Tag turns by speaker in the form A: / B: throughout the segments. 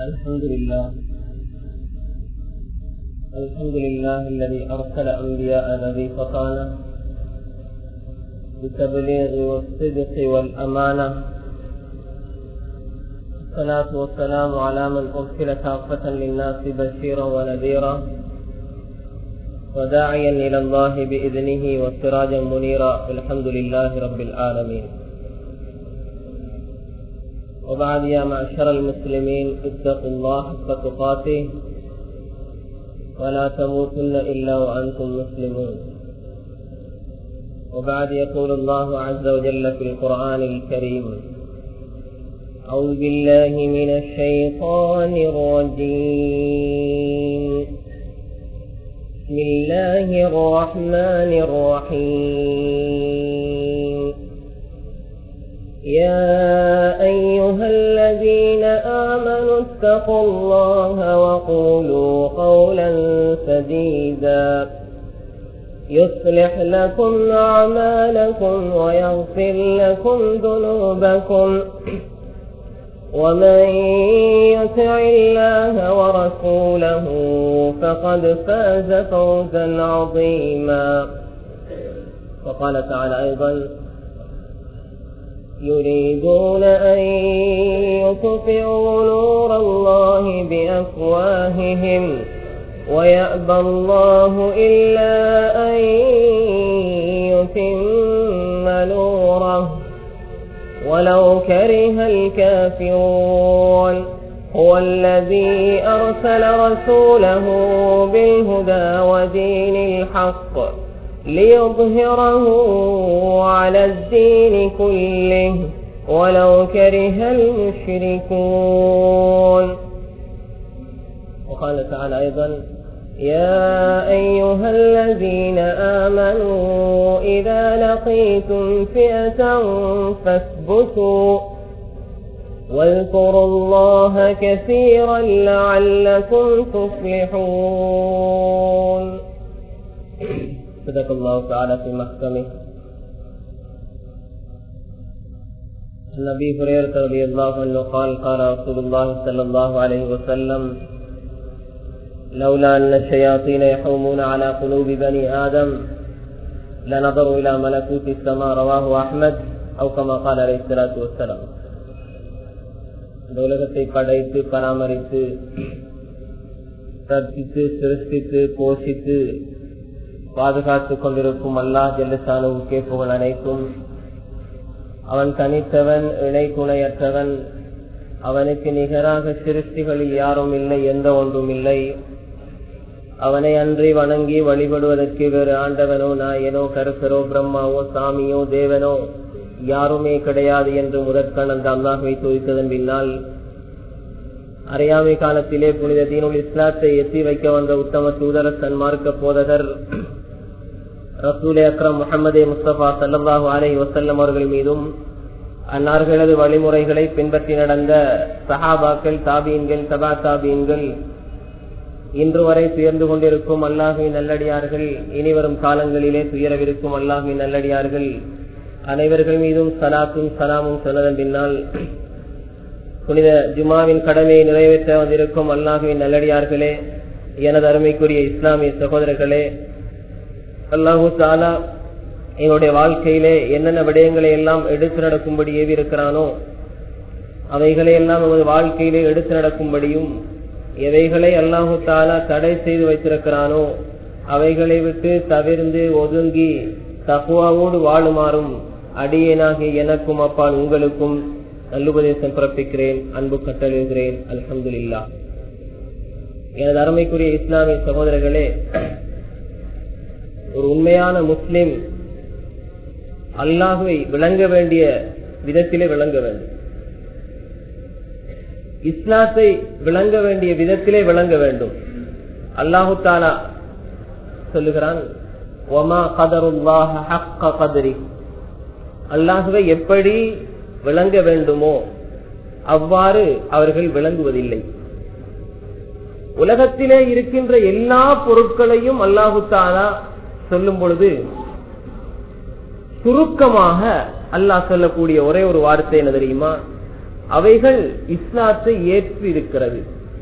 A: الحمد لله الذي أرسل أنبياء ذي فطانة بالتبليغ والصدق والأمانة. الصلاة والسلام على من أرسل كافة للناس بشيرا ونذيرا وداعيا إلى الله بإذنه وسراجا منيرا. الحمد لله رب العالمين. وبعد، يا معشر المسلمين، اتقوا الله حق تقاته ولا تموتن إلا وأنتم مسلمون. وبعد، يقول الله عز وجل في القرآن الكريم: أعوذ بالله من الشيطان الرجيم. بسم الله الرحمن الرحيم. يا أيها الذين آمنوا اتقوا الله وقولوا قولا سديدا يصلح لكم أعمالكم ويغفر لكم ذنوبكم، ومن يطع الله ورسوله فقد فاز فوزا عظيما. وقال تعالى أيضا: يريدون أن يطفئوا نور الله بأفواههم ويأبى الله إلا أن يتم نوره ولو كره الكافرون. هو الذي أرسل رسوله بالهدى ودين الحق ليظهره على الدين كله ولو كره المشركون. وقال تعالى أيضا: يا أيها الذين آمنوا إذا لقيتم فئة فاثبتوا واذكروا الله كثيرا لعلكم تفلحون. صدق الله تعالى في محكمه. عن أبي هريرة رضي الله عنه قال: قال رسول الله صلى الله عليه وسلم: لولا أن الشياطين يحومون على قلوب بني آدم لنظروا إلى ملكوت السماء. رواه أحمد أو كما قال عليه الصلاة والسلام. இந்த உலகத்தை படைத்து பராமரித்து கற்பித்து சிருஷ்டித்து போஷித்து பாதுகாத்துக் கொண்டிருக்கும் அல்லாஹ் ஜல்லஷானுவுக்கே புகழ் அனைத்தும். அவன் தனித்தவன், இணை துணையற்றவன். அவனுக்கு நிகராக சிருஷ்டிகளில் யாரும் இல்லை, எந்த ஒன்றும் இல்லை. அவனை அன்றி வணங்கி வழிபடுவதற்கு வேறு ஆண்டவனோ நாயனோ கருப்பரோ பிரம்மாவோ சாமியோ தேவனோ யாருமே கிடையாது என்று முதற்கண் அந்த அல்லாஹ்வை துதித்ததன் பின்னால், அறியாமை காலத்திலே புனித தீனுல் இஸ்லாத்தை எத்தி வைக்க வந்த உத்தம தூதர சன்மார்க்க போதகர் ரசூலே அக்ரம் முஹம்மதே முஸ்தபா ஸல்லல்லாஹு அலைஹி வஸல்லம் அவர்கள் மீதும், அன்னார்களது வழிமுறைகளை பின்பற்றி நடந்த சஹாபாக்கள், தாபீன்கள், தபா தாபீன்கள், இன்று வரை துயர்ந்து கொண்டிருக்கும் அல்லாஹ்வின் நல்லடியார்கள், இனிவரும் காலங்களிலே துயரவிருக்கும் அல்லாஹ்வின் நல்லடியார்கள் அனைவர்கள் மீதும் சலாத்தும் சலாமும் சொன்னதன் பின்னால், புனித ஜுமாவின் கடமையை நிறைவேற்ற வந்திருக்கும் அல்லாஹ்வின் நல்லடியார்களே, எனது அருமைக்குரிய இஸ்லாமிய சகோதரர்களே, அல்லாஹு தஆலா எங்களுடைய வாழ்க்கையிலே என்னென்ன விடயங்களை எல்லாம் எடுத்து நடக்கும்படி ஏவி இருக்கிறானோ அவைகளை எல்லாம் நமது வாழ்க்கையிலே எடுத்து நடக்கும்படியும், எவைகளை அல்லாஹு தஆலா தடை செய்து வைத்திருக்கிறானோ அவைகளை விட்டு தவிர்ந்து ஒதுங்கி தக்வாவோடு வாழுமாறும் அடியேனாகிய எனக்கும் அப்பால் உங்களுக்கும் நல்லுபதேசம் பிறப்பிக்கிறேன், அன்பு கட்டளைகிறேன். அல்ஹம்துலில்லாஹ். எனது அருமைக்குரிய இஸ்லாமிய சகோதரர்களே, ஒரு உண்மையான முஸ்லிம் அல்லாஹ்வை விளங்க வேண்டிய விதத்திலே விளங்க வேண்டும். இஸ்லாத்தை விளங்க வேண்டிய விதத்திலே விளங்க வேண்டும். அல்லாஹு தஆலா சொல்லுகிறான்: வமா கதருல்லாஹ ஹக்க கத்ரி. அல்லாஹ்வை எப்படி விளங்க வேண்டுமோ அவ்வாறு அவர்கள் விளங்குவதில்லை. உலகத்திலே இருக்கின்ற எல்லா பொருட்களையும் அல்லாஹு தஆலா சொல்லும் பொழுது சுருக்கமாக அல்லாஹ் சொல்லக்கூடிய ஒரே ஒரு வார்த்தை என்ன தெரியுமா? அவைகள் இஸ்லாத்தை ஏற்று இருக்கிறது.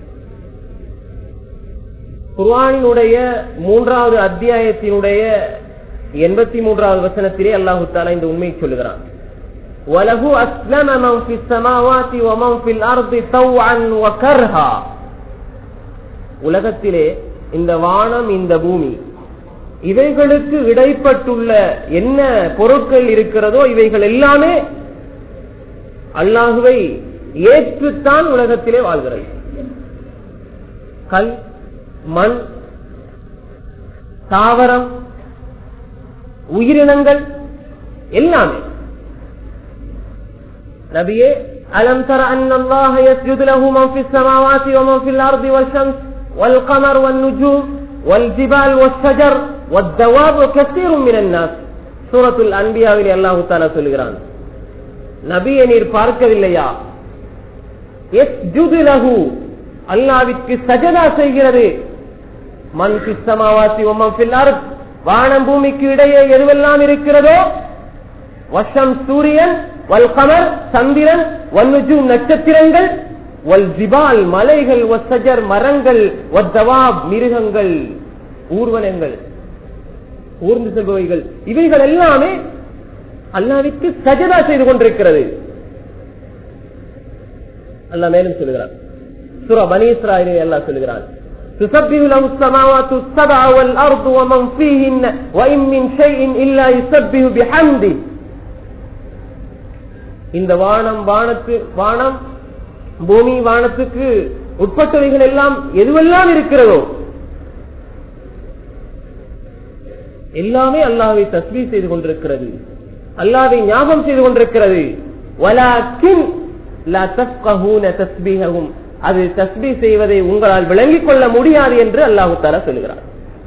A: குர்ஆனினுடைய 3வது அத்தியாயத்தினுடைய 83வது வசனத்திலே அல்லாஹ் தஆலா இந்த உண்மையை சொல்லுகிறான். வலஹு அஸ்லம மன் ஃபிஸ் ஸமாவாதி வ மன் ஃபில் அர்தி தவ்அன் வ கர்ஹா. உலகத்திலே இந்த வானம் இந்த பூமி இவைகளுக்கு இடைப்பட்டுள்ள என்ன பொருட்கள் இருக்கிறதோ இவைகள் எல்லாமே அல்லாஹுவை ஏற்றுத்தான் உலகத்திலே வாழ்கிறது. கல், மண், தாவரம், உயிரினங்கள் எல்லாமே. நபியே, அலம் தர அன்னல்லாஹ யஸ்ஜுது லஹு மன் ஃபிஸ் ஸமாவாதி வ மன் ஃபில் அர்தி வல் ஷம்ஸ் வல் கமர் வன் நுஜூம் வல் ஜிபால் வஸ் ஷஜர் வத் தவாப் வ கஸீரும் மினன் நாஸ். சூரத்துல் அன்பியாவில் அல்லாஹ் தஆலா சொல்கிறான், நபியே நீர் பார்க்கவில்லையா, யஸ்ஜுது லஹு அல்லாஹ்விற்கு சஜதா செய்கிறது, மன் ஃபிஸ் ஸமாவாதி வ மன் ஃபில் அர்த் வானம் பூமிக்கு இடையே எதுவெல்லாம் இருக்கிறதோ, வஷம் சூரியன், வல் கமர் சந்திரன், வன் நுஜூம் நட்சத்திரங்கள், வல் ஜிபால் மலைகள், வஸ் ஷஜர் மரங்கள், வத் தவாப் மிருகங்கள், ஊர்வனங்கள், ஊர்ந்து செல்பவைகள், இவைகள் எல்லாமே அல்லாஹ்விற்கு சஜதா செய்து கொண்டிருக்கிறது. அல்லாஹ் மேலும் சொல்கிறான், சூரா பனி இஸ்ராயீலில் அல்லாஹ் சொல்கிறான், துஸப்பிஹு லஹு ஸமாவாத்து ஸப்அ வல் அர்து வ மன் ஃபீஹின்ன வ இன் மின் ஷைஇன் இல்லா யுஸப்பிஹு பிஹம்தி. இந்த வானம் பூமி வானத்துக்கு உட்பட்டவைகள் எல்லாம் எதுவெல்லாம் இருக்கிறதோ எல்லாமே அல்லாஹ்வை தஸ்பீஹ் செய்து கொண்டிருக்கிறது, அல்லாஹ்வை ஞாபகம் செய்து கொண்டிருக்கிறது. வலாக்கின் லா தஃப்கஹூன தஸ்பீஹஹும், அது தஸ்பீஹ் செய்வதை உங்களால் விளங்கிக் கொள்ள முடியாது என்று அல்லாஹ் தஆலா சொல்கிறார்.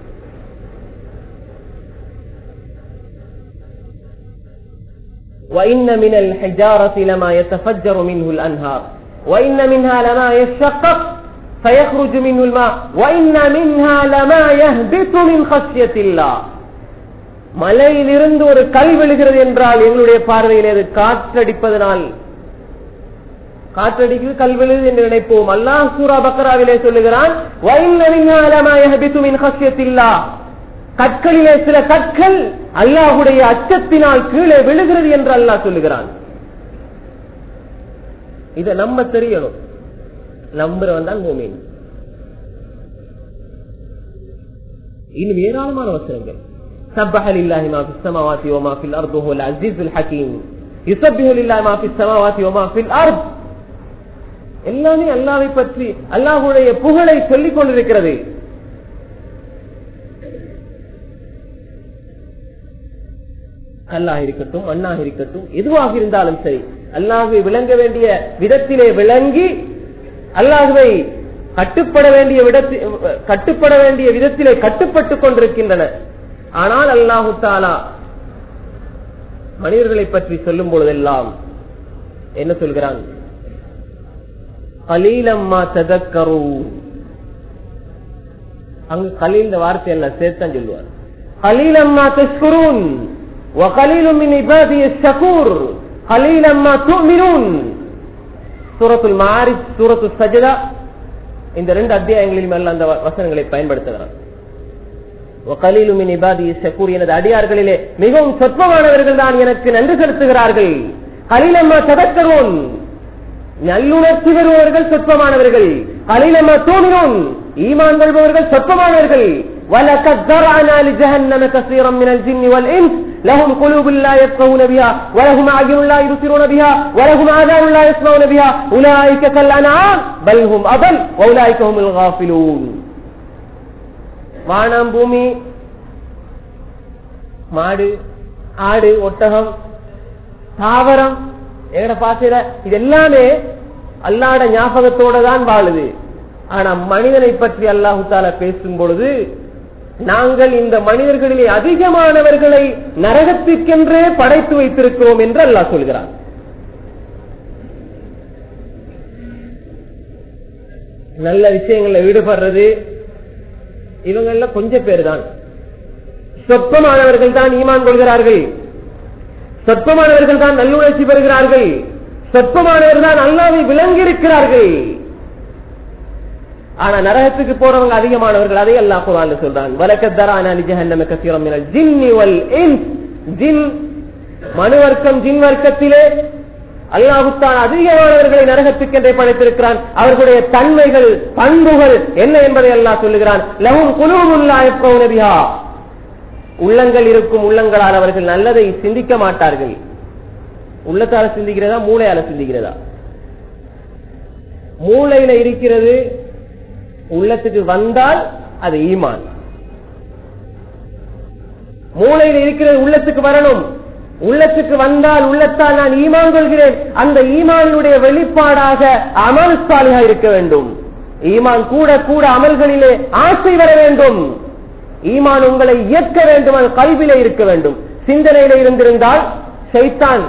A: وَإِنَّ مِنَ الْحِجَارَةِ لَمَا يَتَفَجَّرُ مِنْهُ الْأَنْهَارُ وَإِنَّ مِنْهَا لَمَا يَشَّقَّقُ فَيَخْرُجُ مِنْهُ الْمَاءُ وَإِنَّ مِنْهَا لَمَا يَهْبِطُ مِنْ خَشْيَةِ اللَّهِ. மலையிலிருந்து ஒரு கல் விழுகிறது என்றால் எங்களுடைய பார்வையில் அது காற்றடிப்பதனால் காற்றடிக்கு கல் விழுது என்று நினைப்போம். அல்லாஹ் சூரா பக்ராவிலே சொல்லுகிறான், وَإِنَّ مِنْهَا لَمَا يَهْبِطُ مِنْ خَشْيَةِ اللَّهِ. கற்களிலே சில கற்கள் அல்லாஹ்வுடைய அச்சத்தினால் கீழே விழுகிறது என்று அல்லாஹ் சொல்லுகிறான். இதை நம்ம தெரியணும், நம்புறவன் தான் மூமின். இன்னும் ஏராளமான வசனங்கள், سبح لله ما في السماوات وما في الأرض وهو العزيز الحكيم. يسبح لله ما في السماوات وما في الأرض. எல்லாமே அல்லாஹ்வை பற்றி அல்லாஹ்வுடைய புகழை சொல்லிக் கொண்டிருக்கிறது. அல்லாஹ் இருக்கட்டும், மண்ணாக இருக்கட்டும், எதுவாக இருந்தாலும் சரி, அல்லாஹ்வை விளங்க வேண்டிய விதத்திலே விளங்கி அல்லாஹ்வை கட்டுப்பட வேண்டிய விதத்திலே கட்டுப்பட்டுக் கொண்டிருக்கின்றன. ஆனால் அல்லாஹு தஆலா மனிதர்களை பற்றி சொல்லும் பொழுதெல்லாம் என்ன சொல்கிறான்? கலீலம் மா ததக்கரூன். அங்கு கலீல் வார்த்தை எல்லாம் சேர்த்தான் சொல்லுவார். கலீலம் மா தஷ்குரூன் வ கலீலும் மின் இபாதிய ஷகூர் கலீலம் மா துமினூன். சூரத்துல் மாரிஜ், சூரத்துல் சஜ்தா, இந்த 2 அத்தியாயங்களிலும் எல்லாம் அந்த வசனங்களை பயன்படுத்துகிறார். வகலீலும் மின் இபாதிய ஷகூர், எனது அடியார்களிலே மிகவும் சொற்பமானவர்கள் தான் எனக்கு நன்றி செலுத்துகிறார்கள். கலீலம்மா ததக்கரூன், நல்லுணர்ச்சி பெறுபவர்கள் சொற்பமானவர்கள். கலீலம்மா தூமினூன், ஈமான் கொள்பவர்கள் சொற்பமானவர்கள். வலகத் ذرعنا لجهنم كثيرا من الجن والانس لهم قلوب لا يفقهون بها ولهم اعين لا يبصرون بها ولهم آذان لا يسمعون بها اولئك كالانعام بل هم اضل واولئك هم الغافلون. வானம், பூமி, மாடு, ஆடு, ஒட்டகம், தாவரம், எங்கட பாசையில இது எல்லாமே அல்லாஹ்வுடைய ஞாபகத்தோட தான் வாழுது. ஆனா மனிதனை பற்றி அல்லாஹ் தஆலா பேசும் பொழுது, நாங்கள் இந்த மனிதர்களிலே அதிகமானவர்களை நரகத்திற்கென்றே படைத்து வைத்திருக்கிறோம் என்று அல்லாஹ் சொல்கிறார். நல்ல விஷயங்கள்ல ஈடுபடுறது இவங்க எல்லாம் கொஞ்சம் பேர் தான். சொற்பமானவர்கள் தான் ஈமான் கொள்கிறார்கள், சொற்பமானவர்கள் தான் நல்லுணர்ச்சி பெறுகிறார்கள், சொற்பமானவர்கள் தான் அல்லாஹ்வை விளங்கி இருக்கிறார்கள். ஆனா நரகத்துக்கு போறவங்க அதிகமானவர்கள். அதை அல்லாஹ் குர்ஆன்ல சொல்றான், வலக்கத் தரானா லி ஜஹன்னம கஸீரன் மினல் ஜின்னி வல் இன்ஸ். ஜின் மனு வர்க்கம், ஜின் வர்க்கத்திலே அல்லாஹ் தஆலா அதிகமானவர்களை நரகத்துக்கு என்றே படைத்திருக்கிறான். அவர்களுடைய தன்மைகள், பண்புகள் என்ன என்பதை அல்லாஹ் சொல்லுகிறான். லஹும் குலூபுன் லா யஃப்கஹூன பிஹா. உள்ளங்கள் இருக்கும், உள்ளங்களால் அவர்கள் நல்லதை சிந்திக்க மாட்டார்கள். உள்ளத்தால சிந்திக்கிறதா, மூளையால சிந்திக்கிறதா? மூளையில இருக்கிறது உள்ளத்துக்கு வந்தால் அது ஈமான். மூளையில இருக்கிறது உள்ளத்துக்கு வரணும். உள்ளத்துக்கு வந்தால் உள்ளத்தால் நான் ஈமான் கொள்கிறேன். அந்த ஈமானுடைய வெளிப்பாடாக அமல் சாலிஹா இருக்க வேண்டும். ஈமான் கூட கூட அமல்களிலே ஆசை வர வேண்டும். ஈமான் உங்களை இயக்க வேண்டும். அது கல்வியிலே இருக்க வேண்டும். சிந்தனையில இருந்திருந்தால் ஷைத்தான்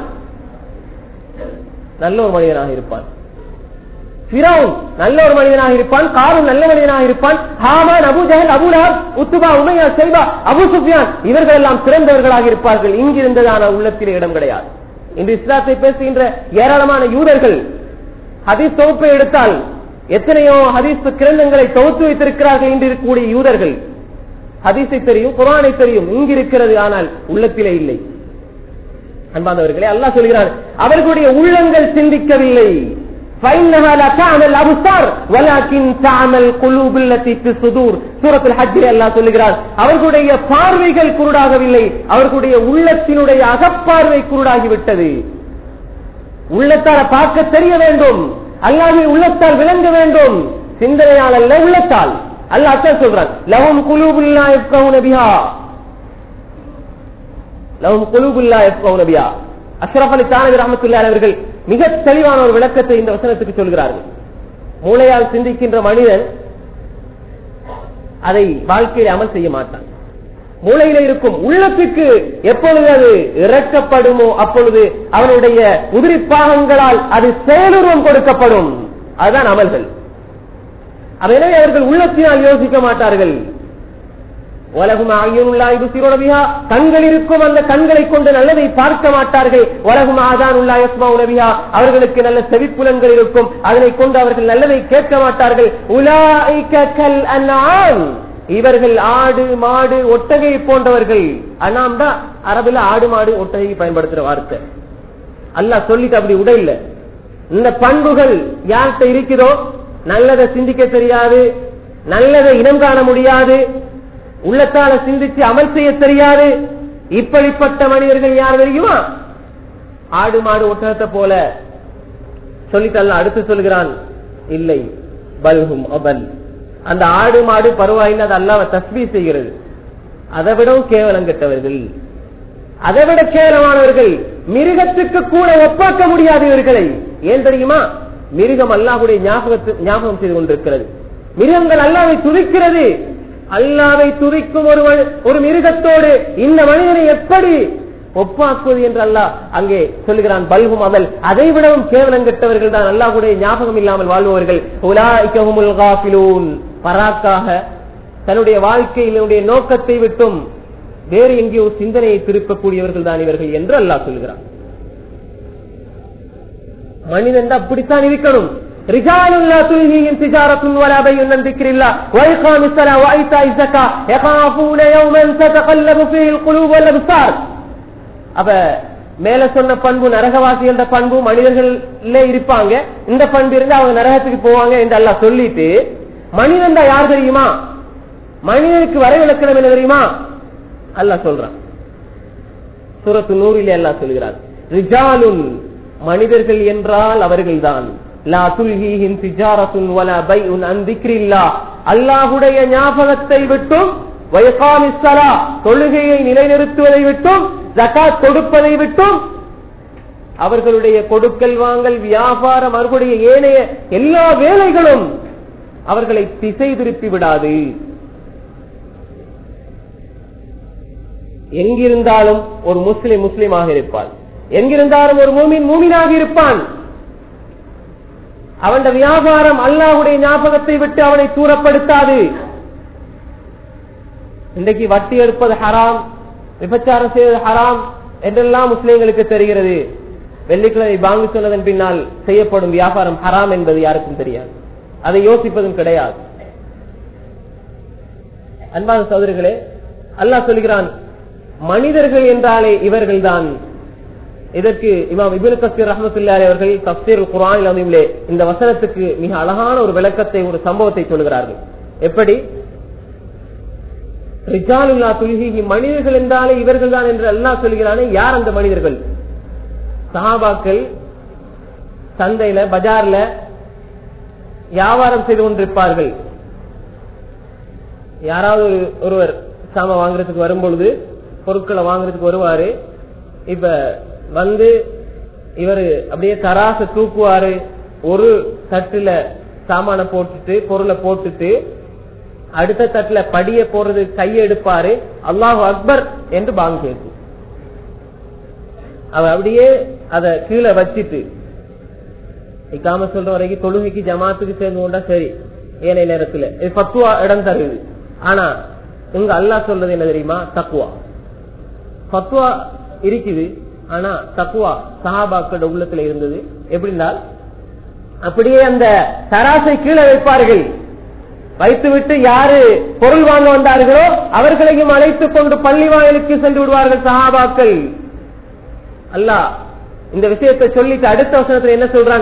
A: நல்ல ஒரு மனிதனாக இருப்பான். ஃபிரௌன் நல்ல ஒரு மனிதனாக இருப்பான். காரூன் நல்ல மனிதனாக இருப்பான். Haman, Abu Jahl, Abu Lahab, Utba, Umayya, Shaiba, Abu Sufyan இவர்கள் எல்லாம் சிறந்தவர்களாக இருப்பார்கள். இங்கிருந்ததான உள்ளத்திலே இடம் கிடையாது. இன்று இஸ்லாத்தை பேசுகின்ற ஏராளமான யூதர்கள் ஹதீஸ் தொகுப்பை எடுத்தால் எத்தனையோ ஹதீஸ் கிரந்தங்களை தொகுத்து வைத்திருக்கிறார்கள். இன்று இருக்கக்கூடிய யூதர்கள் ஹதீஸை தெரியும், குர்ஆனை தெரியும், இங்கிருக்கிறது, ஆனால் உள்ளத்திலே இல்லை. அன்பானவர்களே, அல்லாஹ் சொல்கிறார், அவர்களுடைய உள்ளங்கள் சிந்திக்கவில்லை. فإنها لا تعمل الأبصار ولكن تعمل القلوب التي في الصدور. சூரத்துல் ஹஜ்ஜில் அல்லாஹ் சொல்கிறார், அவர்களுடைய பார்வைகள் குருடாகவில்லை, அவர்களுடைய உள்ளத்தினுடைய அகப்பார்வை குருடாகிவிட்டது. உள்ளத்தால் பார்க்க தெரிய வேண்டும், அல்லாஹ்வை உள்ளத்தால் விளங்க வேண்டும், சிந்தனையால் அல்ல, உள்ளத்தால். அல்லாஹ் அதான் சொல்றான், லஹும் குலூபுன் லா யஃப்கஹூன பிஹா. லஹும் குலூபுன் லா யஃப்கஹூன பிஹா. அஷ்ரஃப் அலி தானவி ரஹ்மத்துல்லாஹி அலைஹி அவர்கள் மிக தெளிவான ஒரு விளக்கத்தை இந்த வசனத்துக்கு சொல்கிறார்கள். மூளையால் சிந்திக்கின்ற மனிதன் அதை வாழ்க்கையில் அமல் செய்ய மாட்டான். மூளையில இருக்கும் உள்ளத்துக்கு எப்பொழுது அது இறக்கப்படுமோ அப்பொழுது அவனுடைய உதிரி பாகங்களால் அது செயலுருவம் கொடுக்கப்படும். அதுதான் அமல்கள். எனவே அவர்கள் உள்ளத்தினால் யோசிக்க மாட்டார்கள். உலகும் ஆயுனுல்லாஹி யுப்சிரூன பிஹா. கண்கள் இருக்கும், அந்த கண்களை கொண்டு நல்லதை பார்க்க மாட்டார்கள். உலகும் ஆதானுல்லாஹி யஸ்மஊன பிஹா. அவர்களுக்கு நல்ல செவிப்புலன்கள் இருக்கும், அதனை கொண்டு அவர்கள் நல்லதை கேட்க மாட்டார்கள். உலாயிக கல் அன்ஆம். இவர்கள் ஆடு, மாடு, ஒட்டகை போன்றவர்கள். அனாம் தான் அரபில ஆடு, மாடு, ஒட்டகை பயன்படுத்துற வார்த்தை. அல்லாஹ் சொல்லிட்டு அப்படி உடையில இந்த பண்புகள் யார்கிட்ட இருக்கிறதோ, நல்லதை சிந்திக்க தெரியாது, நல்லதை இனம் காண முடியாது, உள்ளத்தால சிந்திச்சு அமல் செய்ய தெரியாது, இப்படிப்பட்ட மனிதர்கள் யார் தெரியுமா? ஆடு, மாடு, ஒட்டகத்தை போல சொல்லிட்டு அல்லாஹ் அடுத்து சொல்கிறான், இல்லை, பல்ஹும் அபல். அந்த ஆடு, மாடு பரவாயில்லை, அது அல்லாஹ்வை தஸ்பீஹ் செய்கிறது. அதை விடவும் கேவலம் கெட்டவர்கள், அதை விட கேவலமானவர்கள். மிருகத்துக்கு கூட ஒப்பாக்க முடியாது இவர்களை. ஏன் தெரியுமா? மிருகம் அல்லாஹ்வுடைய ஞாபகம் செய்து கொண்டிருக்கிறது. மிருகங்கள் அல்லாஹ்வை துதிக்கிறது. அல்லாஹ்வை துதிக்கும் ஒரு மிருகத்தோடு இந்த மனிதனை எப்படி ஒப்பாக்குவது என்று அல்லாஹ் அங்கே சொல்லுகிறான். பல்ஹும் அமல். அதை விடவும் கேவலம் கெட்டவர்கள் தான் அல்லாஹ்வுடைய ஞாபகம் இல்லாமல் வாழ்பவர்கள். உலாயிக ஹுமுல் காஃபிலூன். பராக்காக தன்னுடைய வாழ்க்கையினுடைய நோக்கத்தை விட்டும் வேறு எங்கேயோ சிந்தனையை திருப்பக்கூடியவர்கள் தான் இவர்கள் என்று அல்லாஹ் சொல்கிறான். மனிதன் அப்படித்தான் இருக்கணும். رجال لا تلهيهم تجارة ولا بيع عن ذكر الله وإقام الصلاة وإيتاء الزكاة يخافون يوما تتقلب فيه القلوب والأبصار. அப்ப மேல சொன்ன பண்பு நரகவாசிகள பண்பு மனிதர்களே இருப்பாங்க. இந்த பண்பு இருந்தா அவங்க நரகத்துக்கு போவாங்க என்று அல்லாஹ் சொல்லிட்டு, மனிதன் தான் யார் தெரியுமா? மனிதனுக்கு வரைவிலக்கணம் என்ன தெரியுமா? அல்லாஹ் சொல்றான். சூரத்து நூரிலே அல்லாஹ் சொல்கிறார், ரிஜாலுன். மனிதர்கள் என்றால் அவர்கள்தான். லா துல்ஹீஹிம் திஜாரத்துன் வலா பைஉன் அன் திக்ரில்லாஹ். அல்லாஹ்வுடைய ஞாபகத்தை விட்டும், வயகாமிஸ் ஸலா தொழுகையை நிலைநிறுத்துவதை விட்டும், ஜகாத் கொடுப்பதை விட்டும், அவர்களுடைய கொடுக்கல் வாங்கல், வியாபாரம், அவர்களுடைய ஏனைய எல்லா வேலைகளும் அவர்களை திசை திருப்பி விடாது. எங்கிருந்தாலும் ஒரு முஸ்லிம் முஸ்லிமாக இருப்பான், எங்கிருந்தாலும் ஒரு மூமின் மூமினாக இருப்பான். அவன் வியாபாரம் அல்லாஹ்வுடைய ஞாபகத்தை விட்டு அவனை தூரப்படுத்தாது. இன்றைக்கு வட்டி எடுப்பது ஹராம், விபச்சாரம் செய்வது ஹராம் என்றெல்லாம் முஸ்லிம்களுக்கு தெரிகிறது. வெள்ளிக்கிழமை பாங்கு சொன்னதன் பின்னால் செய்யப்படும் வியாபாரம் ஹராம் என்பது யாருக்கும் தெரியாது, அதை யோசிப்பதும் கிடையாது. அன்பான சகோதரர்களே, அல்லாஹ் சொல்கிறான் மனிதர்கள் என்றாலே இவர்கள் தான். இதற்கு இமாம் இப்னு கஸீர் ரஹ்மத்துல்லாஹி அவர்கள் தஃப்ஸீர் குர்ஆனில் அமீமிலே இந்த வசனத்துக்கு மிக அழகான ஒரு விளக்கத்தை, ஒரு சம்பவத்தை சொல்கிறார்கள். எப்படி? ரிஜாலுல்லா துல்ஹிஹி, மனிதர்கள் என்றாலே இவர்கள் தான் என்று அல்லாஹ் சொல்கிறானே, யார் அந்த மனிதர்கள்? சஹாபாக்கள் சந்தையில பஜார்ல வியாபாரம் செய்து கொண்டிருப்பார்கள். யாராவது ஒருவர் சாம வாங்குறதுக்கு வரும்பொழுது, பொருட்களை வாங்குறதுக்கு வருவாரு. இப்ப வந்து இவரு அப்படியே தராச தூக்குவாரு. ஒரு தட்டுல சாமான போட்டுட்டு, பொருளை போட்டுட்டு அடுத்த தட்டுல படிய போறது கையை எடுப்பாரு. அல்லாஹு அக்பர் என்று பாங்கு கேட்கும். அவ அப்படியே அத கீழே வச்சிட்டு இக்காம சொல்ற வரைக்கும் தொழுகைக்கு ஜமாத்துக்கு சேர்ந்து கொண்டா சரி, ஏனைய நேரத்துல இது பத்துவா இடம் தருது. ஆனா இங்க அல்லாஹ் சொல்றது என்ன தெரியுமா? தக்குவா. பத்துவா இருக்குது, ஆனா தக்குவா சஹாபாக்களோட உள்ளத்துல இருந்தது. எப்படின்னா அப்படியே அந்த தராசை கீழே வைப்பார்கள். வைத்துவிட்டு யாரு பொருள் வாங்க வந்தார்களோ அவர்களையும் அழைத்துக் கொண்டு பள்ளி வாயிலுக்கு சென்று விடுவார்கள் சஹாபாக்கள். அல்லாஹ் இந்த விஷயத்தை சொல்லிட்டு அடுத்த வசனத்துல என்ன சொல்றான்?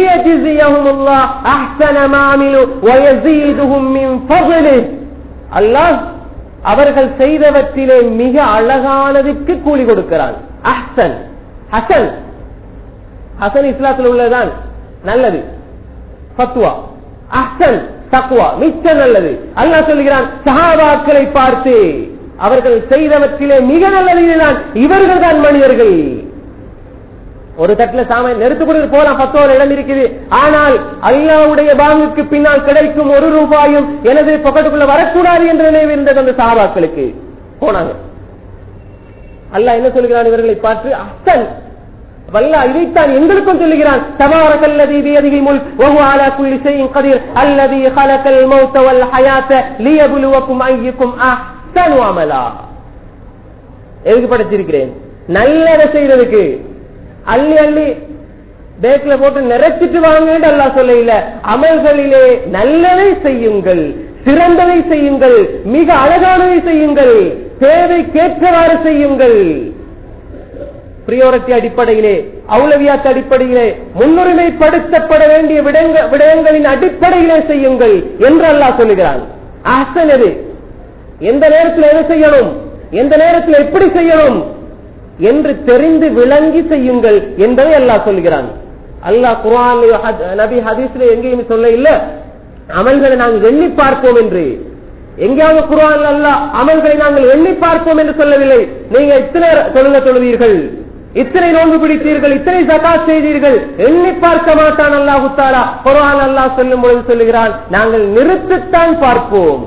A: அல்லாஹ் அவர்கள் செய்தவற்றிலே மிக அழகானதுக்கு கூலி கொடுக்கிறான். அஹ்சன், ஹசன், ஹசன் இஸ்லாத்தில் உள்ளதான் நல்லது, ஃபத்வா. அஹ்சன் தக்வா, மிச்ச நல்லது. அல்லாஹ் சொல்கிறான் சஹாபாக்களை பார்த்து, அவர்கள் செய்தவற்றிலே மிக நல்லது இதுதான், இவர்கள் தான் மனிதர்கள். ஒரு தட்டுல சாமான் நெருத்து கொடுத்து போலாம், 10 இடம் இருக்குது. ஆனால் அல்லாஹ்வுடைய பாங்குக்கு பின்னால் கிடைக்கும் 1 ரூபாயும் எனது பக்கத்துக்குள்ள வரக்கூடாது என்ற நினைவு இருந்தது அந்த சஹாபாக்களுக்கு. போனாங்க. அல்லாஹ் என்ன சொல்கிறான் இவர்களை பார்த்து? அஹ்சன். அல்லாஹ் இதைத்தான் எங்களுக்கும் சொல்லுகிறான். தபாரக்கல்லதீ பியதிஹில் முல்க் வ ஹுவ அலா குல்லி ஷைஇன் கதீர் அல்லதீ خلقல் மௌத வல் ஹயாத லியப்லுவக்கும் அய்யுக்கும் அஹ்சனு அமலா. எதுக்கு படைச்சிருக்கிறேன்? நல்லதை செய்யறதுக்கு. அள்ளி அள்ளி பேக்ல போட்டு நிறைச்சிட்டு வாங்க அல்லாஹ் சொல்ல இல்ல. அமல்களிலே நல்லதை செய்யுங்கள், சிறந்ததை செய்யுங்கள், மிக அழகானதை செய்யுங்கள், தேவைக்கேற்றவாறு செய்யுங்கள். பிரியோரிட்டி அடிப்படையிலே, அவுலவியாத் அடிப்படையிலே, முன்னுரிமைப்படுத்தப்பட வேண்டிய விடயங்களின் அடிப்படையிலே செய்யுங்கள் என்று அல்லாஹ் சொல்லுகிறான். அஹ்சன் எது? எந்த நேரத்தில் எது செய்யணும், எந்த நேரத்தில் எப்படி செய்யணும் என்று தெரிந்து விளங்கி செய்யுங்கள் என்பதை அல்லாஹ் சொல்லுகிறான். அல்லாஹ் குர்ஆன், நபி ஹதீஸ்ல எங்கேயும் சொல்ல இல்ல அமல்களை நாங்கள் எண்ணி பார்ப்போம் என்று. எங்கேயாவது குர்ஆன்ல அல்லாஹ் அமல்களை நாங்கள் எண்ணி பார்ப்போம் என்று சொல்லவில்லை. நீங்க இத்தனை தொழுவீர்கள், இத்தனை நோன்பு பிடித்தீர்கள், இத்தனை ஜகாத் செய்தீர்கள், எண்ணி பார்க்க மாட்டான் அல்லாஹ் தஆலா. குர்ஆன் அல்லாஹ் சொல்லும் பொழுது சொல்லுகிறான் நாங்கள் நிறுத்தித்தான் பார்ப்போம்.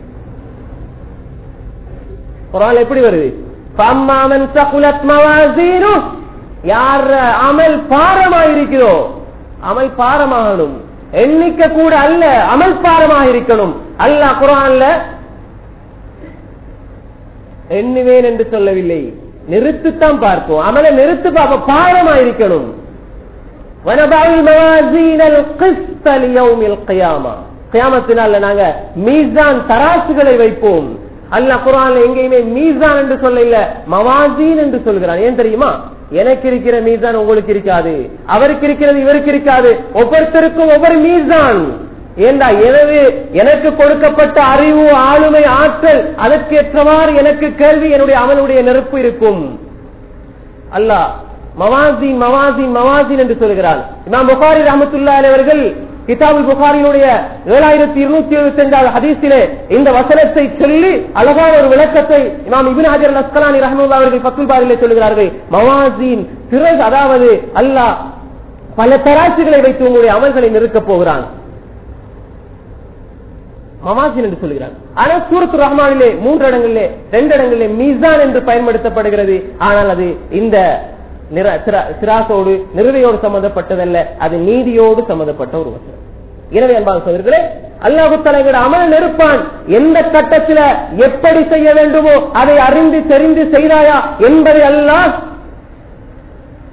A: குர்ஆன் எப்படி வருது? ஃபம்மாமன் தகுலத் மவாசீனு, யார் அமல் பாரமாயிருக்கிறோ, அமல் பாரமாகணும், எண்ணிக்கை கூட அல்ல, அமல் பாரமாக இருக்கணும். அல்லாஹ் குர்ஆன்ல எண்ணுவேன் என்று சொல்லவில்லை, நிறுத்தித்தான் பார்ப்போம், அமலை நிறுத்து பார்ப்போம், பாரமாயிருக்கணும். வனபாயில் மவாசீனல் கிஸ்த லியௌமில் கியாமா, கியாமத்தினால நாங்க மீசான் தராசுகளை வைப்போம். அல்லாஹ் குர்ஆன்ல எங்கேயுமே மீசான் என்று சொல்ல இல்ல, மவாசீன் என்று சொல்கிறான். ஏன் தெரியுமா? எனக்கு இருக்கிற மீசான் உங்களுக்கு இருக்காது, அவருக்கு இருக்கிறது இவருக்கு இருக்காது, ஒவ்வொருத்தருக்கும் ஒவ்வொரு மீசான். ஏண்டா எனவே எனக்கு கொடுக்கப்பட்ட அறிவு, ஆளுமை, ஆற்றல், அதற்கேற்றவாறு எனக்கு கேள்வி, என்னுடைய அவனுடைய நெருப்பு இருக்கும். அல்லாஹ் மவாசீன் மவாசீன் மவாசீன் என்று சொல்கிறான். இமாம் புகாரி ரஹ்மத்துல்லாஹி அலைஹி அவர்கள் கிதாபுல் புகாரியினுடைய 7275 ஹதீஸிலே இந்த வசனத்தை சொல்லி அழகான ஒரு விளக்கத்தை இமாம் இப்னு ஹஜர் அல் அஸ்கலானி ரஹ்மத்துல்லாஹி அவர்கள் ஃபத்ஹுல் பாரியிலே சொல்கிறார்கள். மவாசீன் பிறகு, அதாவது அல்லாஹ் பல தராசுகளை வைத்து உங்களுடைய அமல்களை நிறுக்கப் போகிறான். மவாசின் என்று சொல்கிறான். ஆனால் சூரத்துர் ரஹ்மானிலே 3 இடங்களிலே 2 இடங்களிலே மீசான் என்று பயன்படுத்தப்படுகிறது. ஆனால் அது இந்த சிராசோடு நிறுவையோடு சம்பந்தப்பட்டதல்ல, அது நீதியோடு சம்பந்தப்பட்ட ஒரு வசனம். எனவே அன்பான சகோதரர்களே, அல்லாஹ் தஆலா அமல் நெருப்பான். எந்த கட்டத்தில் எப்படி செய்ய வேண்டுமோ அதை அறிந்து தெரிந்து செய்தாயா என்பதை அல்லாஹ்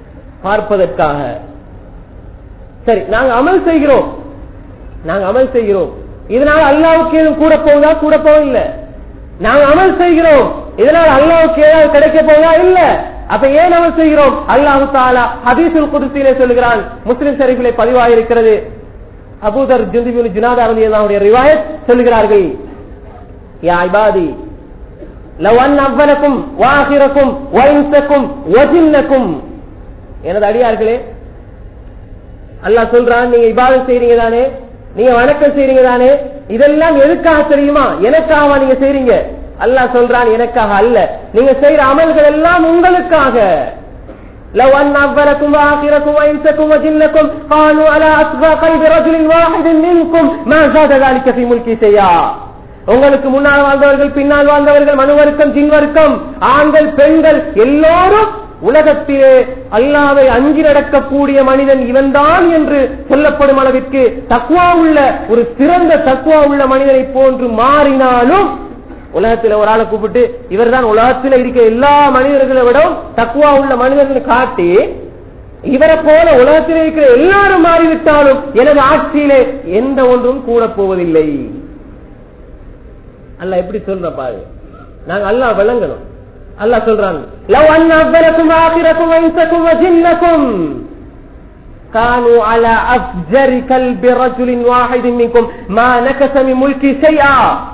A: பார்ப்பதற்காக. சரி, நாங்க அமல் செய்கிறோம், இதனால அல்லாஹ்வுக்கு ஏதும் கூட போகுதா? கூட போகல. நாங்க அமல் செய்கிறோம், இதனால் அல்லாஹ்வுக்கு ஏதாவது கிடைக்க போகுதா? இல்ல. அப்ப ஏன் அமல் செய்கிறோம்? அல்லாஹ் தஆலா ஹதீஸுல் குத்ஸிலே சொல்கிறான், முஸ்லிம் ஷரீஃபிலே பதிவாயிருக்கிறது. அபூதர் ஜுந்தி பின் ஜுனாதா ரலியல்லாஹு அன்ஹு ரிவாயத் சொல்கிறார்கள், யா இபாதி லவ் அன் அவ்வலக்கும் வாஹிரக்கும் வஇன்சக்கும் வஜின்னக்கும், எனது அடியார்களே, அல்லாஹ் சொல்றான், நீங்க இபாதத் செய்றீங்க தானே, நீங்க வணக்கம் செய்றீங்க தானே, இதெல்லாம் எதுக்காக தெரியுமா? எனக்காக நீங்க செய்றீங்க. அல்லாஹ் சொல்றான், எனக்காக அல்ல, நீங்க செய்யற அமல்கள் எல்லாம் உங்களுக்காக. لو أن أولكم وآخركم وإنسكم وجنكم قالوا على أتقى قلب رجل واحد منكم ما زاد ذلك في ملكي شيئا. உங்களுக்கு முன்னால் வாழ்ந்தவர்கள், பின்னால் வாழ்ந்தவர்கள், மனுவர்க்கம், ஜின்வர்க்கம், ஆண்கள், பெண்கள் எல்லோரும் உலகத்திலே அல்லாஹ்வை அஞ்சி நடக்கக்கூடிய மனிதன் இவன்தான் என்று சொல்லப்படும் அளவிற்கு தக்வா உள்ள ஒரு சிறந்த தக்வா உள்ள மனிதனை போன்று மாறினாலும், உலகத்தில் ஒரு ஆளை கூப்பிட்டு இவர் தான் உலகத்தில் இருக்க எல்லா மனிதர்களை விட தக்வா உள்ள மனிதர்கள் காட்டி இவரை போல உலகத்தில் இருக்கிற எல்லாரும் மாறிவிட்டாலும் எனது ஆட்சியிலே எந்த ஒன்றும் கூட போவதில்லை. அல்லாஹ் எப்படி சொல்ற பாரு, நாங்க அல்லாஹ் விளங்கணும். அல்லாஹ் சொல்றாங்க, லவ் அன்ன அவ்வலக்கும் ஆகிரக்கும் வஇன்சக்கும் வஜின்னக்கும் கானூ அலா அஃஜரி கல்பி ரஜுலின் வாஹிதின் மின்கும் மா நகஸ மின் முல்கி ஷைஆ.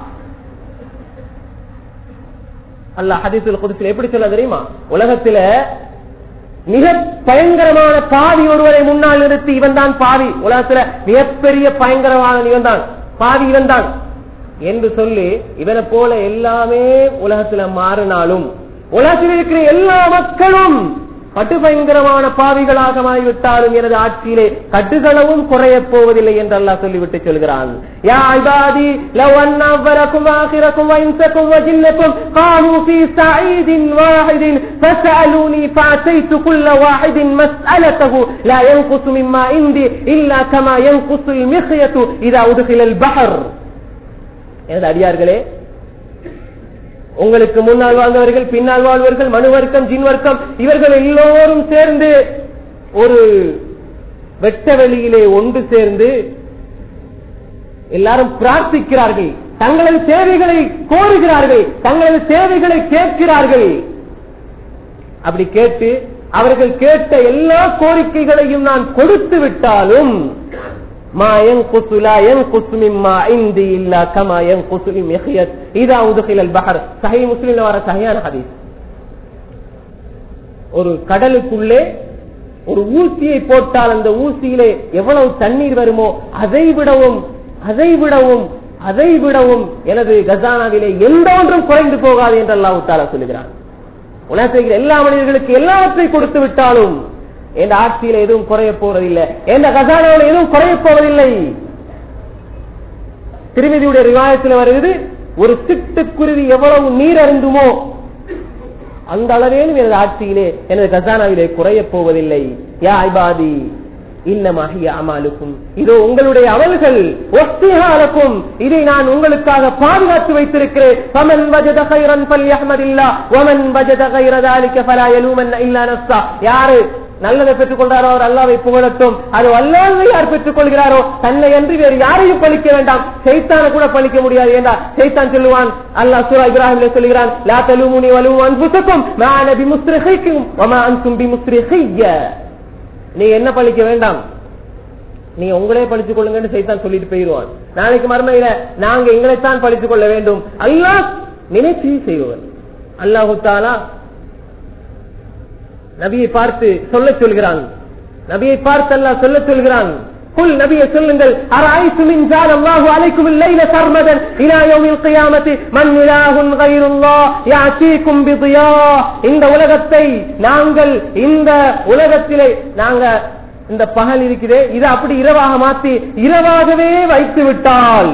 A: அல்லாஹ் ஹதீஸுல் குத்ஸில் எப்படி சொல்ல தெரியுமா? உலகத்தில மிக பயங்கரமான பாவி ஒருவரை முன்னால் நிறுத்தி, இவன் தான் பாவி, உலகத்துல மிகப்பெரிய பயங்கரமான இவன் தான் பாவி, இவன் தான் என்று சொல்லி இவனை போல எல்லாமே உலகத்துல மாறினாலும், உலகத்தில் இருக்கிற எல்லா மக்களும் கட்டுபயங்கரமான பாவிகளாக மாறிவிட்டாலும் எனது ஆட்சியிலே கட்டுகளவும் குறைய போவதில்லை என்று அல்லாஹ் சொல்லிவிட்டு சொல்கிறான். யா இபாதி லவ் அன்ன அவ்வலக்கும் வாஹிரக்கும் வஇன்சக்கும் வஜின்னக்கும் கானூ ஃபீ ஸஈதின் வாஹிதின் ஃபஸஅலூனி ஃபஅதைது குல்ல வாஹிதின் மஸ்அலதஹு லா யன்குஸு மிம்மா இன்தி இல்லா கமா யன்குஸுல் மிஹ்யத்து இதா உத்கிலல் பஹர். எனது அடியார்களே, உங்களுக்கு முன்னால் வாழ்ந்தவர்கள், பின்னால் வாழ்வர்கள், மனுவர்க்கம், ஜின்வர்க்கம் இவர்கள் எல்லோரும் சேர்ந்து ஒரு வெட்ட வெளியிலே ஒன்று சேர்ந்து எல்லாரும் பிரார்த்திக்கிறார்கள், தங்களது தேவைகளை கோருகிறார்கள், தங்களது தேவைகளை கேட்கிறார்கள். அப்படி கேட்டு அவர்கள் கேட்ட எல்லா கோரிக்கைகளையும் நான் கொடுத்து விட்டாலும் மா யன்குஸு லா யன்குஸு மிம்மா இன்தி இல்லா கமா யன்குஸுல் மிஹ்யத் இதா உத்கிலல் பஹர். சஹீஹ் முஸ்லிம்ல வர சஹீஹான ஹதீஸ். ஒரு கடலுக்குள்ளே ஒரு ஊசியை போட்டால் அந்த ஊசியிலே எவ்வளவு தண்ணீர் வருமோ அதை விடவும் எனது கஜானாவிலே எந்த ஒன்றும் குறைந்து போகாது என்று அல்லாஹ் தஆலா சொல்கிறான். உலகத்தில் எல்லா மனிதர்களுக்கு எல்லாவற்றை கொடுத்து விட்டாலும் என் ஆட்சியில எதுவும் குறைய போவதில்லை, எந்த கஜானாவில் எதுவும் குறைய போவதில்லை. திருமதியுடைய ரிவாயத்தில் வருகிறது, ஒரு சிட்டுக்குருவி எவ்வளவு நீர் அருந்துமோ அந்த அளவேனும் எனது ஆட்சியிலே எனது கஜானாவிலே குறைய போவதில்லை. யா இபாதி இன்னமா ஹிய அமாலுக்கும், இதோ உங்களுடைய அமல்கள், வஸ்திஹாலக்கும், இதை நான் உங்களுக்காக பாதுகாத்து வைத்திருக்கிறேன். ஃபமன் வஜத கைரன் ஃபல்யஹ்மதில்லாஹ் வமன் வஜத கைர ذلك فلا يلومن الا نفسه. யாரு நல்லதை பெற்றுக் கொண்டாரோ அவர் அல்லாஹ்வை புகழட்டும், அது அல்லாஹ்வை யார் பெற்றுக் கொள்கிறாரோ தன்னை என்று வேறு யாரையும் பழிக்க வேண்டாம், ஷைத்தானை கூட பழிக்க முடியாது. ஏண்டா ஷைத்தான் சொல்லுவான், அல்லாஹ் சூரா இப்ராஹிம்ல சொல்கிறான், லா தலூமுனி வலூமு அன்ஃபுஸக்கும் மா அன பிமுஸ்ரிஹிக்கும் வமா அன்தும் பிமுஸ்ரிஹிய்ய. நீ என்ன பழிக்க வேண்டாம், நீ உங்களே பழித்துக் கொள்ளுங்கன்னு ஷைத்தான் சொல்லிட்டு போயிடுவான். நாளைக்கு மறுமையில நாங்க எங்களைத்தான் பழித்துக் கொள்ள வேண்டும். அல்லாஹ் நினைச்சு செய்வான். அல்லாஹு தஆலா நபியை பார்த்து சொல்ல சொல்கிறான், நபியை பார்த்து அல்லாஹ் சொல்ல சொல்கிறான், குல் நபியை சொல்லுங்கள், அரஐதும் இன் ஜால அல்லாஹு அலைக்கும் அல்லைல சர்மதன் இலா யௌமில் கியாமத்தி மன் இலாஹுன் கைருல்லாஹ் யாதீக்கும் பிதியா. இந்த உலகத்தை நாங்கள், இந்த உலகத்திலே நாங்க இந்த பகல் இருக்கிறே இது அப்படி இரவாக மாற்றி இரவாகவே வைத்து விட்டால்,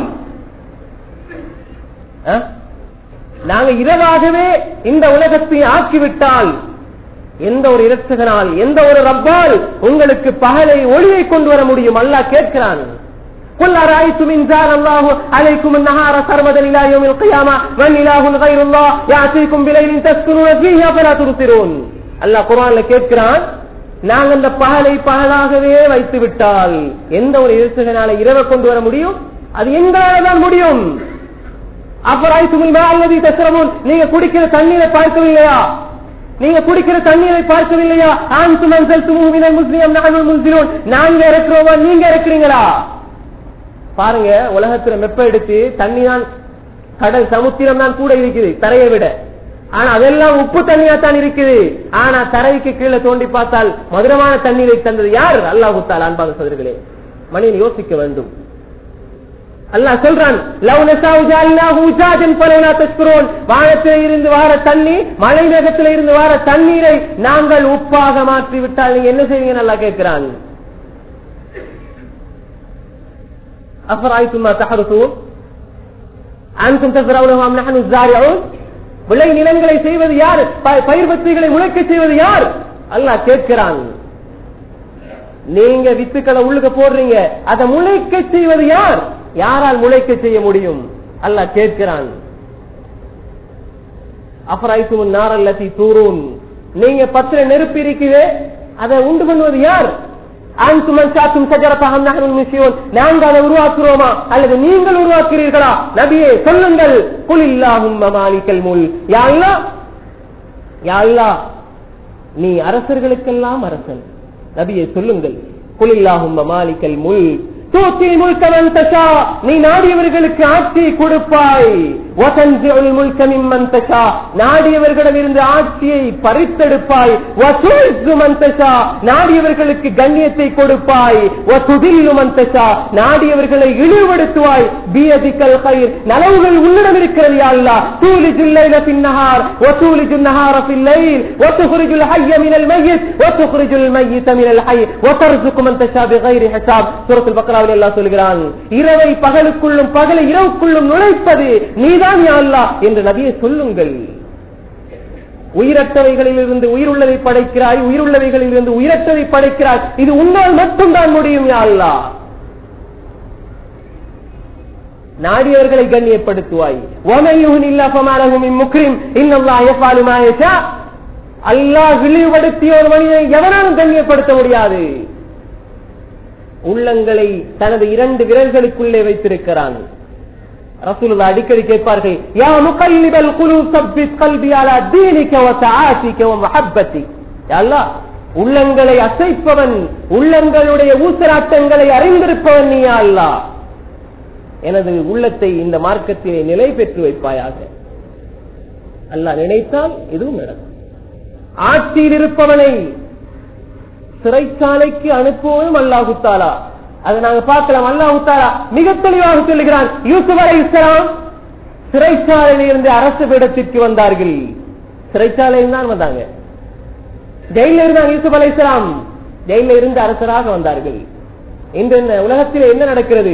A: நாங்க இரவாகவே இந்த உலகத்தை ஆக்கிவிட்டால், எந்த ஒரு இரட்சகனால், எந்த ஒரு ரப்பால் உங்களுக்கு பகலை ஒளியை கொண்டு வர முடியும்? அல்லாஹ் கேட்கிறான். قل أرأيتم إن جعل الله عليكم النهار سرمدا إلى يوم القيامة من إله غير الله يأتيكم بليل تسكنون فيه أفلا تبصرون. அல்லாஹ் குர்ஆன்ல கேட்கிறான், நாங்கள் அந்த பகலை பகலாகவே வைத்து விட்டால் எந்த ஒரு இயேசுகனால இரவை கொண்டு வர முடியும்? அது எங்களால்தான் முடியும். அப்புறம் நீங்க குடிக்கிற தண்ணீரை பார்க்கவில்லையா? நீங்க குடிக்கிற தண்ணீரை பார்க்கவில்லையா? நாங்க இருக்கிறோமா, நீங்க இருக்கிறீங்களா? பாருங்க, உலகத்துல மெப்ப எடுத்து தண்ணி தான், கடல் சமுத்திரம் தான் கூட இருக்குது தரையை விட. ஆனா அதெல்லாம் உப்பு தண்ணியா தான் இருக்குது. ஆனா தரைக்கு கீழே தோண்டி பார்த்தால் மதுரமான தண்ணீரை தந்தது யார்? அல்லாஹ் தஆலா. அன்பான சகோதரர்களே, மனிதன் யோசிக்க வேண்டும். அல்லாஹ் சொல்றான், வானத்திலே இருந்து வார தண்ணி, மழை மேகத்திலே இருந்து வார தண்ணீரை நாங்கள் உப்பாக மாற்றி விட்டால் நீங்க என்ன செய்வீங்க? நல்லா கேட்கிறான். விளை நிலங்களை செய்வது யார்? பயிர் பச்சைகளை முளைக்க செய்வது யார்? அல்லாஹ் கேட்கிறான். நீங்க வித்துக்களை உள்ளுக்க போடுறீங்க, அதை முளைக்க செய்வது யார்? யாரால் முளைக்க செய்ய முடியும்? அல்லாஹ் கேட்கிறான். அஃபரைத்தும் நாரல்லதி தூரூன், நீங்க பத்திர நெருப்பு இருக்குதே, அதை உண்டு பண்ணுவது யார்? நாங்கள் அதை உருவாக்குறோமா அல்லது நீங்கள் உருவாக்குறீர்களா? நபியே சொல்லுங்கள். குலில்லாஹும்ம மாலிகல் முல்க், யா அல்லாஹ், யா அல்லாஹ் நீ அரசர்களுக்கெல்லாம் அரசன். நபியே சொல்லுங்கள், குலில்லாஹும்ம மாலிகல் முல்க் தூத்தில் முல்க மன் தஷா, நீ நாடியவர்களுக்கு ஆட்சியை கொடுப்பாய். வதன்சிஉல் முல்க மிம்மன் தஷா, நாடியவர்களிடமிருந்து ஆட்சியை பறித்தெடுப்பாய். வதுஇஸ்ஸு மன் தஷா, நாடியவர்களுக்கு கண்ணியத்தை கொடுப்பாய். வதுதில்லு மன் தஷா, நாடியவர்களை இழிவுபடுத்துவாய். பியதிகல் கைர், நலவுகள் உன்னிடம் இருக்கிறது யா அல்லாஹ். தூலிஜுல் லைல ஃபின் நஹார் வதூலிஜுன் நஹார ஃபில் லைல் வதுக்ரிஜுல் ஹய்ய மினல் மய்யித் வதுக்ரிஜுல் மய்யித மினல் ஹய் வதர்ஸுகு மன் தஷா பிகைரி ஹிசாப். சூரத்துல் பக்ரா அல்லாஹ் சொல்கிறான், இரவை பகலுக்குள்ளும் பகலை இரவுக்குள்ளும் நுழைப்பது நீதான் யா அல்லாஹ் என்று நபியே சொல்லுங்கள். உயிரற்றவைகளில் இருந்து உயிருள்ளதை படைக்கிறாய், உயிருள்ளவைகளில் இருந்து உயிரற்றவை படைக்கிறாய். இது உன்னால் மட்டும்தான் முடியும் யா அல்லாஹ். நாடியவர்களை கண்ணியப்படுத்துவாய். அல்லாஹ் இழிவுபடுத்திய ஒரு மனிதனை எவனாலும் கண்ணியப்படுத்த முடியாது. உள்ளங்களை தனது 2 விரல்களுக்குள்ளே வைத்திருக்கிறான். ரசூலுல்லாஹ் அடிக்கடி கேட்பார்கள், யா முகல்லிபல் குலூப் சப்பித் கல்பி அலா தீனிக வ தஆதிக வ முஹப்பதி. யா அல்லாஹ், உள்ளங்களை அசைப்பவன், உள்ளங்களுடைய ஊசலாட்டங்களை அறிந்திருப்பவன் நீ யா அல்லாஹ். எனது உள்ளத்தை இந்த மார்க்கத்திலே நிலை பெற்று வைப்பாயாக. அல்லாஹ் நினைத்தால் இதுவும் நடக்கும். ஆட்சியில் இருப்பவனை சிறைச்சாலைக்கு அனுப்புவதும் அல்லாஹு தஆலா. அதை நாங்க பார்க்கலாம். அல்லாஹு தஆலா மிக தெளிவாக சொல்லுகிறான். யூசுப் அலைஹிஸ்ஸலாம் சிறைச்சாலையில் இருந்து அரசு பீடத்திற்கு வந்தார்கள். சிறைச்சாலையில் தான் வந்தாங்க. ஜெயில இருந்தாங்க. யூசுப் அலைஹிஸ்ஸலாம் ஜெயில இருந்து அரசராக வந்தார்கள். இன்று உலகத்தில் என்ன நடக்கிறது?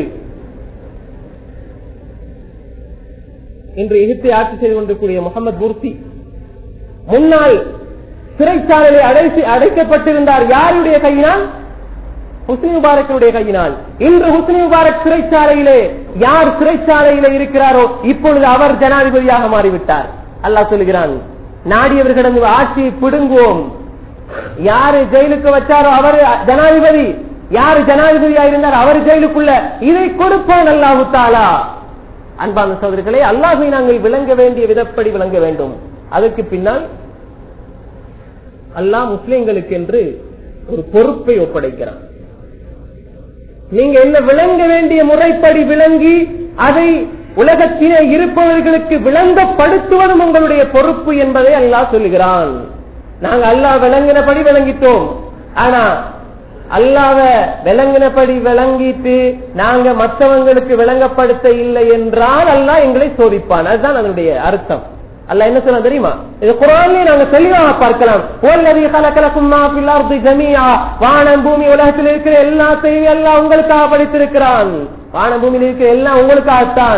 A: இன்று எகிப்தை ஆட்சி செய்து கொண்டிருக்கூடிய முகமது முர்சி முன்னாள் சிறைச்சாலையை அடைக்கப்பட்டிருந்தார். யாருடைய கையினால்? ஹுஸ்னி முபாரக்குடைய கையினால். இன்று ஹுஸ்னி முபாரக் சிறைச்சாலையிலே, யார் சிறைச்சாலையிலே இருக்கிறாரோ இப்பொழுது அவர் ஜனாதிபதியாக மாறிவிட்டார். அல்லாஹ் சொல்கிறான், நாடியவர்களிடம் ஆட்சியை பிடுங்குவோம். யாரு ஜெயிலுக்கு வச்சாரோ அவர் ஜனாதிபதி, யாரு ஜனாதிபதியா இருந்தார் அவர் ஜெயிலுக்குள்ள. இதை கொடுப்பான் அல்லாஹு தஆலா. அன்பான சகோதரர்களே, அல்லாஹ்வை நாங்கள் விளங்க வேண்டிய விதப்படி விளங்க வேண்டும். அதற்கு பின்னால் அல்லாஹ் முஸ்லிம்களுக்கு என்று ஒரு பொறுப்பை ஒப்படைக்கிறான். நீங்க என்ன விளங்க வேண்டிய முறைப்படி விளங்கி அதை உலகத்திலே இருப்பவர்களுக்கு விளங்கப்படுத்துவதும் உங்களுடைய பொறுப்பு என்பதை அல்லாஹ் சொல்லுகிறான். நாங்க அல்லாஹ் விளங்கினபடி விளங்கிட்டோம். ஆனா அல்லாஹ்வ விளங்கினபடி விளங்கிட்டு நாங்க மற்றவங்களுக்கு விளங்கப்படுத்த இல்லை என்றால் அல்லாஹ் எங்களை சோதிப்பான். அதுதான் அதனுடைய அர்த்தம். அல்லாஹ் என்ன சொல்ல தெரியுமா? இது குர்ஆனிலே நாங்க தெளிவாக பார்க்கலாம். வல்லதி خلقلكم ما في الارض جميعا, வானம் பூமி உலகத்தில் இருக்கிற எல்லாத்தையும் அல்லாஹ் உங்களுக்காக படைத்திருக்கிறான். வானம் பூமியில் இருக்கிற எல்லாம் உங்களுக்காகத்தான்,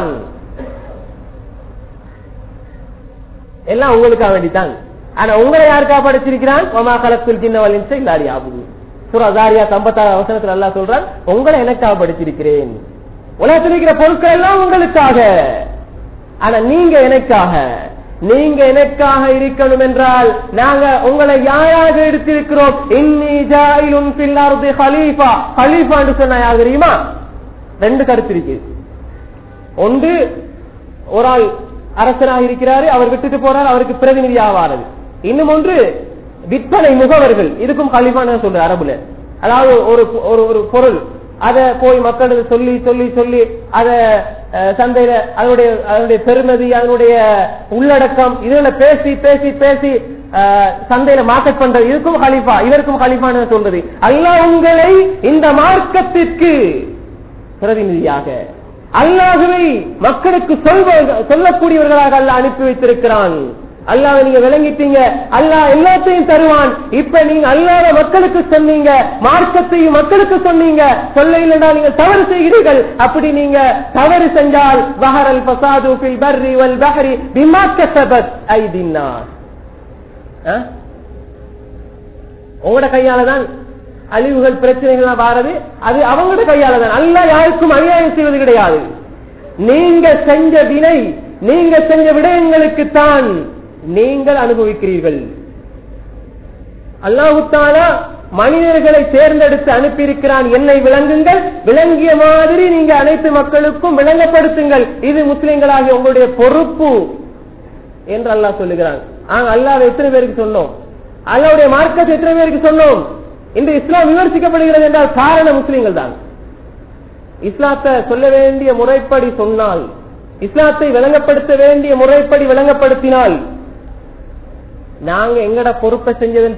A: எல்லாம் உங்களுக்காக வேண்டித்தான். ஆனா உங்களை யாருக்காக படைச்சிருக்கிறான்? வமா கலக்குல் ஜின்ன வல் இன்ஸ இல்லா லியஅபுதூன். சூரா ஜாரியாத் 56 வசனத்தில் அல்லாஹ் சொல்றான், உங்களை எனக்காக படைச்சிருக்கிறேன். உலகத்தில் இருக்கிற பொருட்கள் எல்லாம் உங்களுக்காக, ஆனா நீங்க எனக்காக. நீங்க எனக்காக இருக்கணும் என்றால் நாங்க உங்களை யாராக எடுத்திருக்கிறோம்? இன்னி ஜாயிலுன் ஃபில் அர்தி கலீஃபா. கலீஃபா என்று சொன்னா யார் தெரியுமா? ரெண்டு கருத்து இருக்கு. ஒன்று, ஒரு ஆள் அரசனாக இருக்கிறாரு, அவர் விட்டுட்டு போறாரு, அவருக்கு பிரதிநிதி ஆவாரது. இன்னும் ஒன்று விற்பனை முகவர்கள், இதுக்கும் கலீஃபான்னு சொல்ற அரபுல. அதாவது ஒரு பொருள் அதை போய் மக்களுக்கு சொல்லி சொல்லி சொல்லி அத சந்தையில அதனுடைய பெருமதி, அதனுடைய உள்ளடக்கம் இதுல பேசி பேசி பேசி சந்தையில மார்க்கெட் பண்றது, இதுக்கும் கலீஃபா, இவருக்கும் கலீஃபான்னு சொல்றது. அல்லாஹ் உங்களை இந்த மார்க்கத்திற்கு பிரதிநிதியாக, அல்லாஹ்வை மக்களுக்கு சொல்லக்கூடியவர்களாக அல்லாஹ் அனுப்பி வைத்திருக்கிறான். அல்லாஹ்வை நீங்க விளங்கிட்டீங்க, அல்லாஹ் எல்லாத்தையும் தருவான். இப்ப நீங்க அல்லாஹ்வ மக்களுக்கு சொன்னீங்க, மார்க்கத்தையும் மக்களுக்கு சொன்னீங்க, சொல்ல இல்லைன்னா நீங்க தவறு செய்கிறீர்கள். அப்படி நீங்க தவறு செஞ்சால் வஹரல் ஃபஸாது ஃபில் பர்ரி வல் பஹ்ரி பிமா கஸபத் ஐதின் நாஸ், உங்களோட கையால தான் அழிவுகள் பிரச்சனைகள் வாரது, அது அவங்களோட கையால தான். அல்லாஹ் யாருக்கும் அநியாயம் செய்வது கிடையாது. நீங்க செஞ்ச வினை, நீங்க செஞ்ச விடயங்களுக்கு தான் நீங்கள் அனுபவிக்கிறீர்கள். அல்லாஹ் தஆலா மனிதர்களை தேர்ந்தெடுத்து அனுப்பியிருக்கிறான். என்னை விளங்குங்கள், விளங்கிய மாதிரி நீங்க அனைத்து மக்களுக்கும் விளங்கப்படுத்துங்கள், இது முஸ்லிம்களாகிய உங்களுடைய பொறுப்பு என்று அல்லாஹ் சொல்லுகிறான். அல்லாஹ் எத்தனை பேருக்கு சொன்னோம்? அல்லாஹ்வுடைய மார்க்கத்தை எத்தனை பேருக்கு சொன்னோம்? இந்த இஸ்லாம் விமர்சிக்கப்படுகிறது என்றால் காரணம் முஸ்லிம்கள் தான். இஸ்லாத்தை சொல்ல வேண்டிய முறைப்படி சொன்னால், இஸ்லாத்தை விளங்கப்படுத்த வேண்டிய முறைப்படி விளங்கப்படுத்தினால், நாங்க எங்கட பொறுப்பை செஞ்சதன்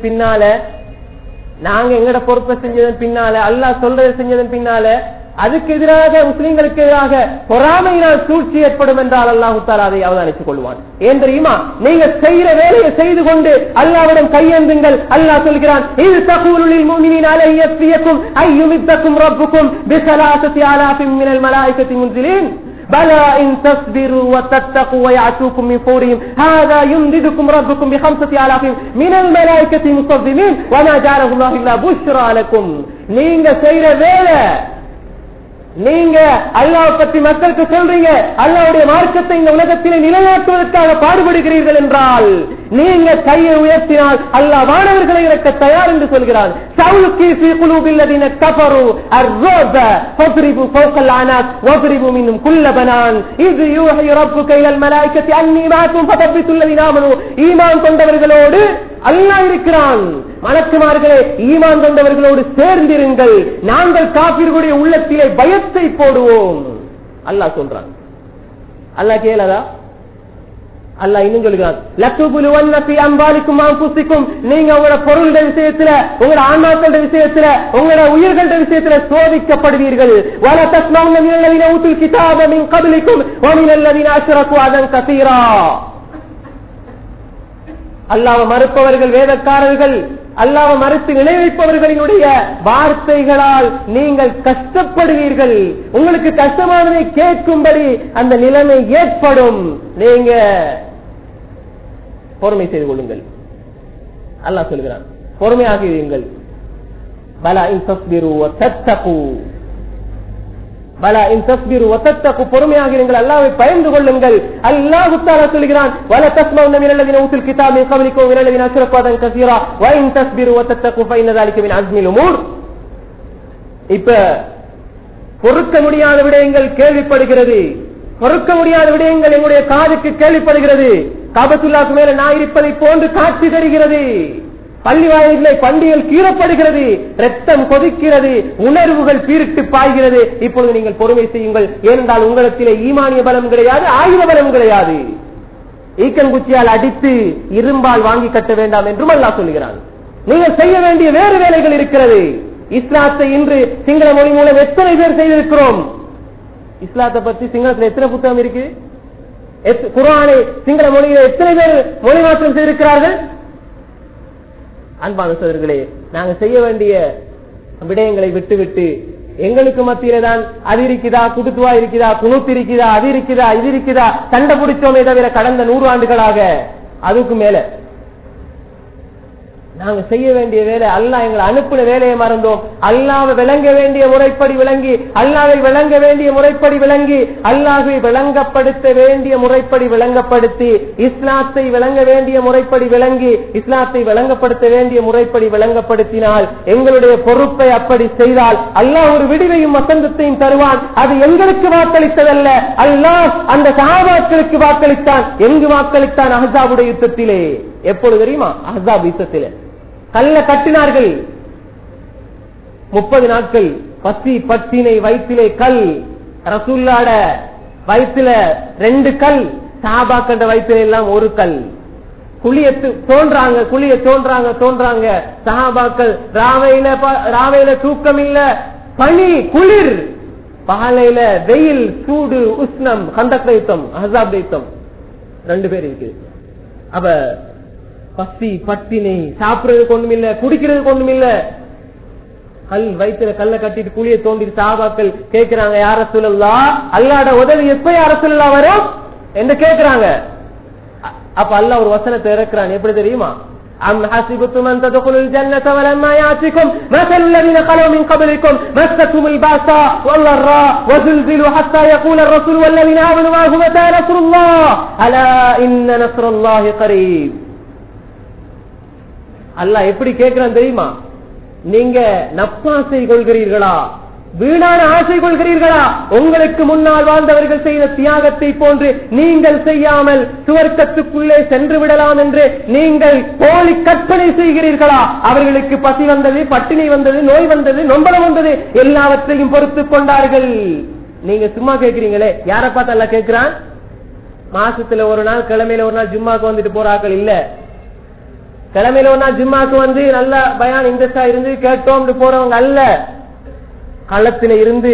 A: பின்னால அல்லாஹ் சொல்றதை செஞ்சதன் பின்னால அதுக்கு எதிராக முஸ்லிம்களுக்கு எதிராக பொறாமையினால் சூழ்ச்சி ஏற்படும் என்றால் அல்லாஹ் தஆலா அதை அவதானித்துக் கொள்வான். ஏன் தெரியுமா? நீங்க செய்யற வேலையை செய்து கொண்டு அல்லாஹ்விடம் கையேந்துங்கள். அல்லாஹ் சொல்கிறான், இது தகூலுல் முஃமினீன அலையஃபியக்கும் அய்யுமித்தக்கும் ரப்புக்கும் பிஸலாசதி ஆலாஃபின் மினல் மலாயிகத்தி முன்சிலீன் بلى إن تصبروا وتتقوا ويعتوكم من فورهم هذا يمددكم ربكم بخمسة آلاف من الملائكة مصدمين وما جعله الله إلا بشرى لكم. நீங்க செய்யற வேலை, நீங்க அல்லாஹ் பத்தி மக்களுக்கு சொல்றீங்க, அல்லாஹ்வுடைய மார்க்கத்தை இந்த உலகத்திலே நிலைநாட்டுவதற்காக பாடுபடுகிறீர்கள் என்றால், நீங்க கையை உயர்த்தினால் அல்லாஹ் வானவர்களை இறக்க தயார் என்று சொல்கிறான். சவுலுக்கி ஃபீ குலூபில்லதீன கஃபரு அர்ரூப ஃபத்ரிபு ஃபௌகல் அனாக் வத்ரிபு மின்ஹும் குல்ல பனான் இஸ் யூஹி ரப்புக இலல் மலாயிகத்தி அன்னி மாக்கும் ஃபதபித்துல் லதீன ஆமனு. ஈமான் கொண்டவர்களோடு அல்லாஹ் இருக்கிறான். மலக்குமார்களே, ஈமான் கொண்டவர்களோடு சேர்ந்திருங்கள், நாங்கள் காபிர்களுடைய உள்ளத்திலே பயத்தை போடுவோம் அல்லாஹ் சொல்றான். அல்லாஹ் கேளதா? அல்லாஹ் இன்னும் சொல்கிறான், லத்துபுலுவன்ன ஃபீ அம்வாலிக்கும் அன்ஃபுசிக்கும். நீங்க உங்களோட பொருளுடைய விஷயத்துல, உங்களோட ஆன்மாக்களுடைய விஷயத்துல, உங்களோட உயிர்களுடைய விஷயத்துல சோதிக்கப்படுவீர்கள். வல தஸ்மவுன மினல்லதீன ஊதுல் கிதாப மின் கப்லிக்கும் வ மினல்லதீன அஷ்ரகு அதன் கஸீரா. அல்லாஹ்வை மறுப்பவர்கள், வேதக்காரர்கள், அல்லாஹ்வை மறுத்து நினைவைப்பவர்களினுடைய வார்த்தைகளால் நீங்கள் கஷ்டப்படுவீர்கள். உங்களுக்கு கஷ்டமானதை கேட்கும்படி அந்த நிலைமை ஏற்படும். நீங்க பொறுமை செய்து கொள்ளுங்கள். அல்லாஹ் சொல்கிறான், பொறுமையாக இருங்கள். பலா இன் தஸ்பிரு வ தத்தகு, பலா இன் தஸ்பிரு வ தத்தகு, பொறுமையாக இருங்கள், அல்லாஹ்வை பயந்து கொள்ளுங்கள். அல்லாஹ் தஆலா சொல்கிறான், வல தஸ்மவுன மினல்லதீன ஊதுல் கிதாப மின் கப்லிக்கும் வ மினல்லதீன அஷ்ரகு அதன் கஸீரா வ இன் தஸ்பிரு வ தத்தகு ஃபஇன்ன ذلك மின் அஸ்மில் உமூர். இப்ப பொறுக்க முடியாத விடயங்கள் கேள்விப்படுகிறது, பொறுக்க முடியாத விடயங்கள் எங்களுடைய காதுக்கு கேள்விப்படுகிறது. காபத்துல்லாஹ்க்கு மேல நான் இருப்பதை போன்று காட்சி தருகிறது. பள்ளி வாயில்களை பண்டிகள் கீறப்படுகிறது, ரத்தம் கொதிக்கிறது, உணர்வுகள் பீரிட்டு பாய்கிறது. இப்பொழுது நீங்கள் பொறுமை செய்யுங்கள். ஏனென்றால் உங்களிடத்திலே ஈமானிய பலம் கிடையாது, ஆயுத பலம் கிடையாது. ஈக்கங்குச்சியால் அடித்து இரும்பால் வாங்கி கட்ட வேண்டாம் என்றும் அல்லாஹ் சொல்கிறான். நீங்கள் செய்ய வேண்டிய வேறு வேலைகள் இருக்கிறது. இஸ்லாத்தை இன்று சிங்கள மொழி மூலம் எத்தனை பேர் செய்திருக்கிறோம்? இஸ்லாத்தை பற்றி சிங்களத்தில் எத்தனை புத்தகம் இருக்கு? குர்ஆனை சிங்கள மொழியில எத்தனை பேர் மொழி மாற்றம் செய்திருக்கிறார்கள்? அன்பான சகோதரர்களே, நாங்க செய்ய வேண்டிய விடயங்களை விட்டுவிட்டு எங்களுக்கு மத்தியில தான் அது இருக்குதா, குடுத்துவா இருக்குதா, குணூத்து இருக்குதா, அது இருக்குதா, இது இருக்குதா, சண்டை பிடிச்சோமே தவிர கடந்த 100 ஆண்டுகளாக அதுக்கு மேல நாங்க செய்ய வேண்டிய வேலை, அல்லாஹ் எங்களை அனுப்பின வேலையை மறந்தோம். அல்லாஹ்வை விளங்க வேண்டிய முறைப்படி விளங்கி, அல்லாஹ்வை விளங்க வேண்டிய முறைப்படி விளங்கி, அல்லாஹ்வை விளங்கப்படுத்த வேண்டிய முறைப்படி விளங்கப்படுத்தி, இஸ்லாத்தை விளங்க வேண்டிய முறைப்படி விளங்கி, இஸ்லாத்தை விளங்கப்படுத்த வேண்டிய முறைப்படி விளங்கப்படுத்தினால், எங்களுடைய பொறுப்பை அப்படி செய்தால் அல்லாஹ் ஒரு விடிவையும் வசந்தத்தையும் தருவான். அது எங்களுக்கு வாக்களித்ததல்ல, அல்லாஹ் அந்த சஹாபாக்களுக்கு வாக்களித்தான். எங்கு வாக்களித்தான்? அஹ்ஸாபுடைய யுத்தத்திலே. எப்பொழுது தெரியுமா? அஹ்ஸாப் யுத்தத்திலே கல்ல கட்டினார்கள். 30 நாட்கள் பசி பட்டினை, வயிற்றிலே கல். ரசூலுல்லாஹ்ட வயிற்றில 2 கல், சஹாபாக்கள வயிற்றில எல்லாம் 1 கல். குழிய தோன்றாங்க சஹாபாக்கள். ராவையில தூக்கம் இல்ல, பனி குளிர், பகலையில வெயில் சூடு உஷ்ணம். கந்தக் யுத்தம், அஹ்ஸாப் யுத்தம் 2 பேர் இருக்கு. அப்ப பசி பட்டினி, சாப்பிடுறதுக்கு ஒண்ணும் இல்ல, குடிக்கிறதுக்கு ஒண்ணும் இல்ல. கல் வயிற்றுல கல்ல கட்டிட்டு குழிய தோண்டி சஹாபாக்கள் கேட்கிறாங்க, யா ரசூலல்லாஹ், அல்லாஹ்வுடைய உதவி எப்ப யா ரசூலல்லாஹ் வரும் என்று கேட்கிறாங்க. அப்ப அல்லாஹ் ஒரு வசனத்தை இறக்குறான். எப்படி தெரியுமா? أم حسبتم أن تدخلوا الجنة ولما يأتكم مثل الذين خلوا من قبلكم مستهم البأساء والضراء وزلزلوا حتى يقول الرسول والذين آمنوا معه متى نصر الله ألا إن نصر الله قريب. அல்லாஹ் எப்படி கேட்கிறான் தெரியுமா? நீங்க நப்பாசை கொள்கிறீர்களா, வீணான ஆசை கொள்கிறீர்களா? உங்களுக்கு முன்னால் வாழ்ந்தவர்கள் செய்த தியாகத்தை போன்று நீங்கள் செய்யாமல் சுவர்க்கத்துக்குள்ளே சென்று விடலாம் என்று நீங்கள் போலி கற்பனை செய்கிறீர்களா? அவர்களுக்கு பசி வந்தது, பட்டினி வந்தது, நோய் வந்தது, நொம்பலம் வந்தது, எல்லாவற்றையும் பொறுத்துக் கொண்டார்கள். நீங்க சும்மா கேட்கிறீங்களே. யாரை பார்த்து அல்லாஹ் கேட்கிறான்? மாசத்துல ஒரு நாள், கிழமையில ஒரு நாள் ஜும்மாக்கு வந்துட்டு போறாக்கள் இல்ல. கிழமையில ஒரு நாள் ஜும்மாக்கு வந்து நல்ல பயான் இன்ட்ரெஸ்டா இருந்து கேட்டோம் போறவங்க அல்ல. களத்தில இருந்து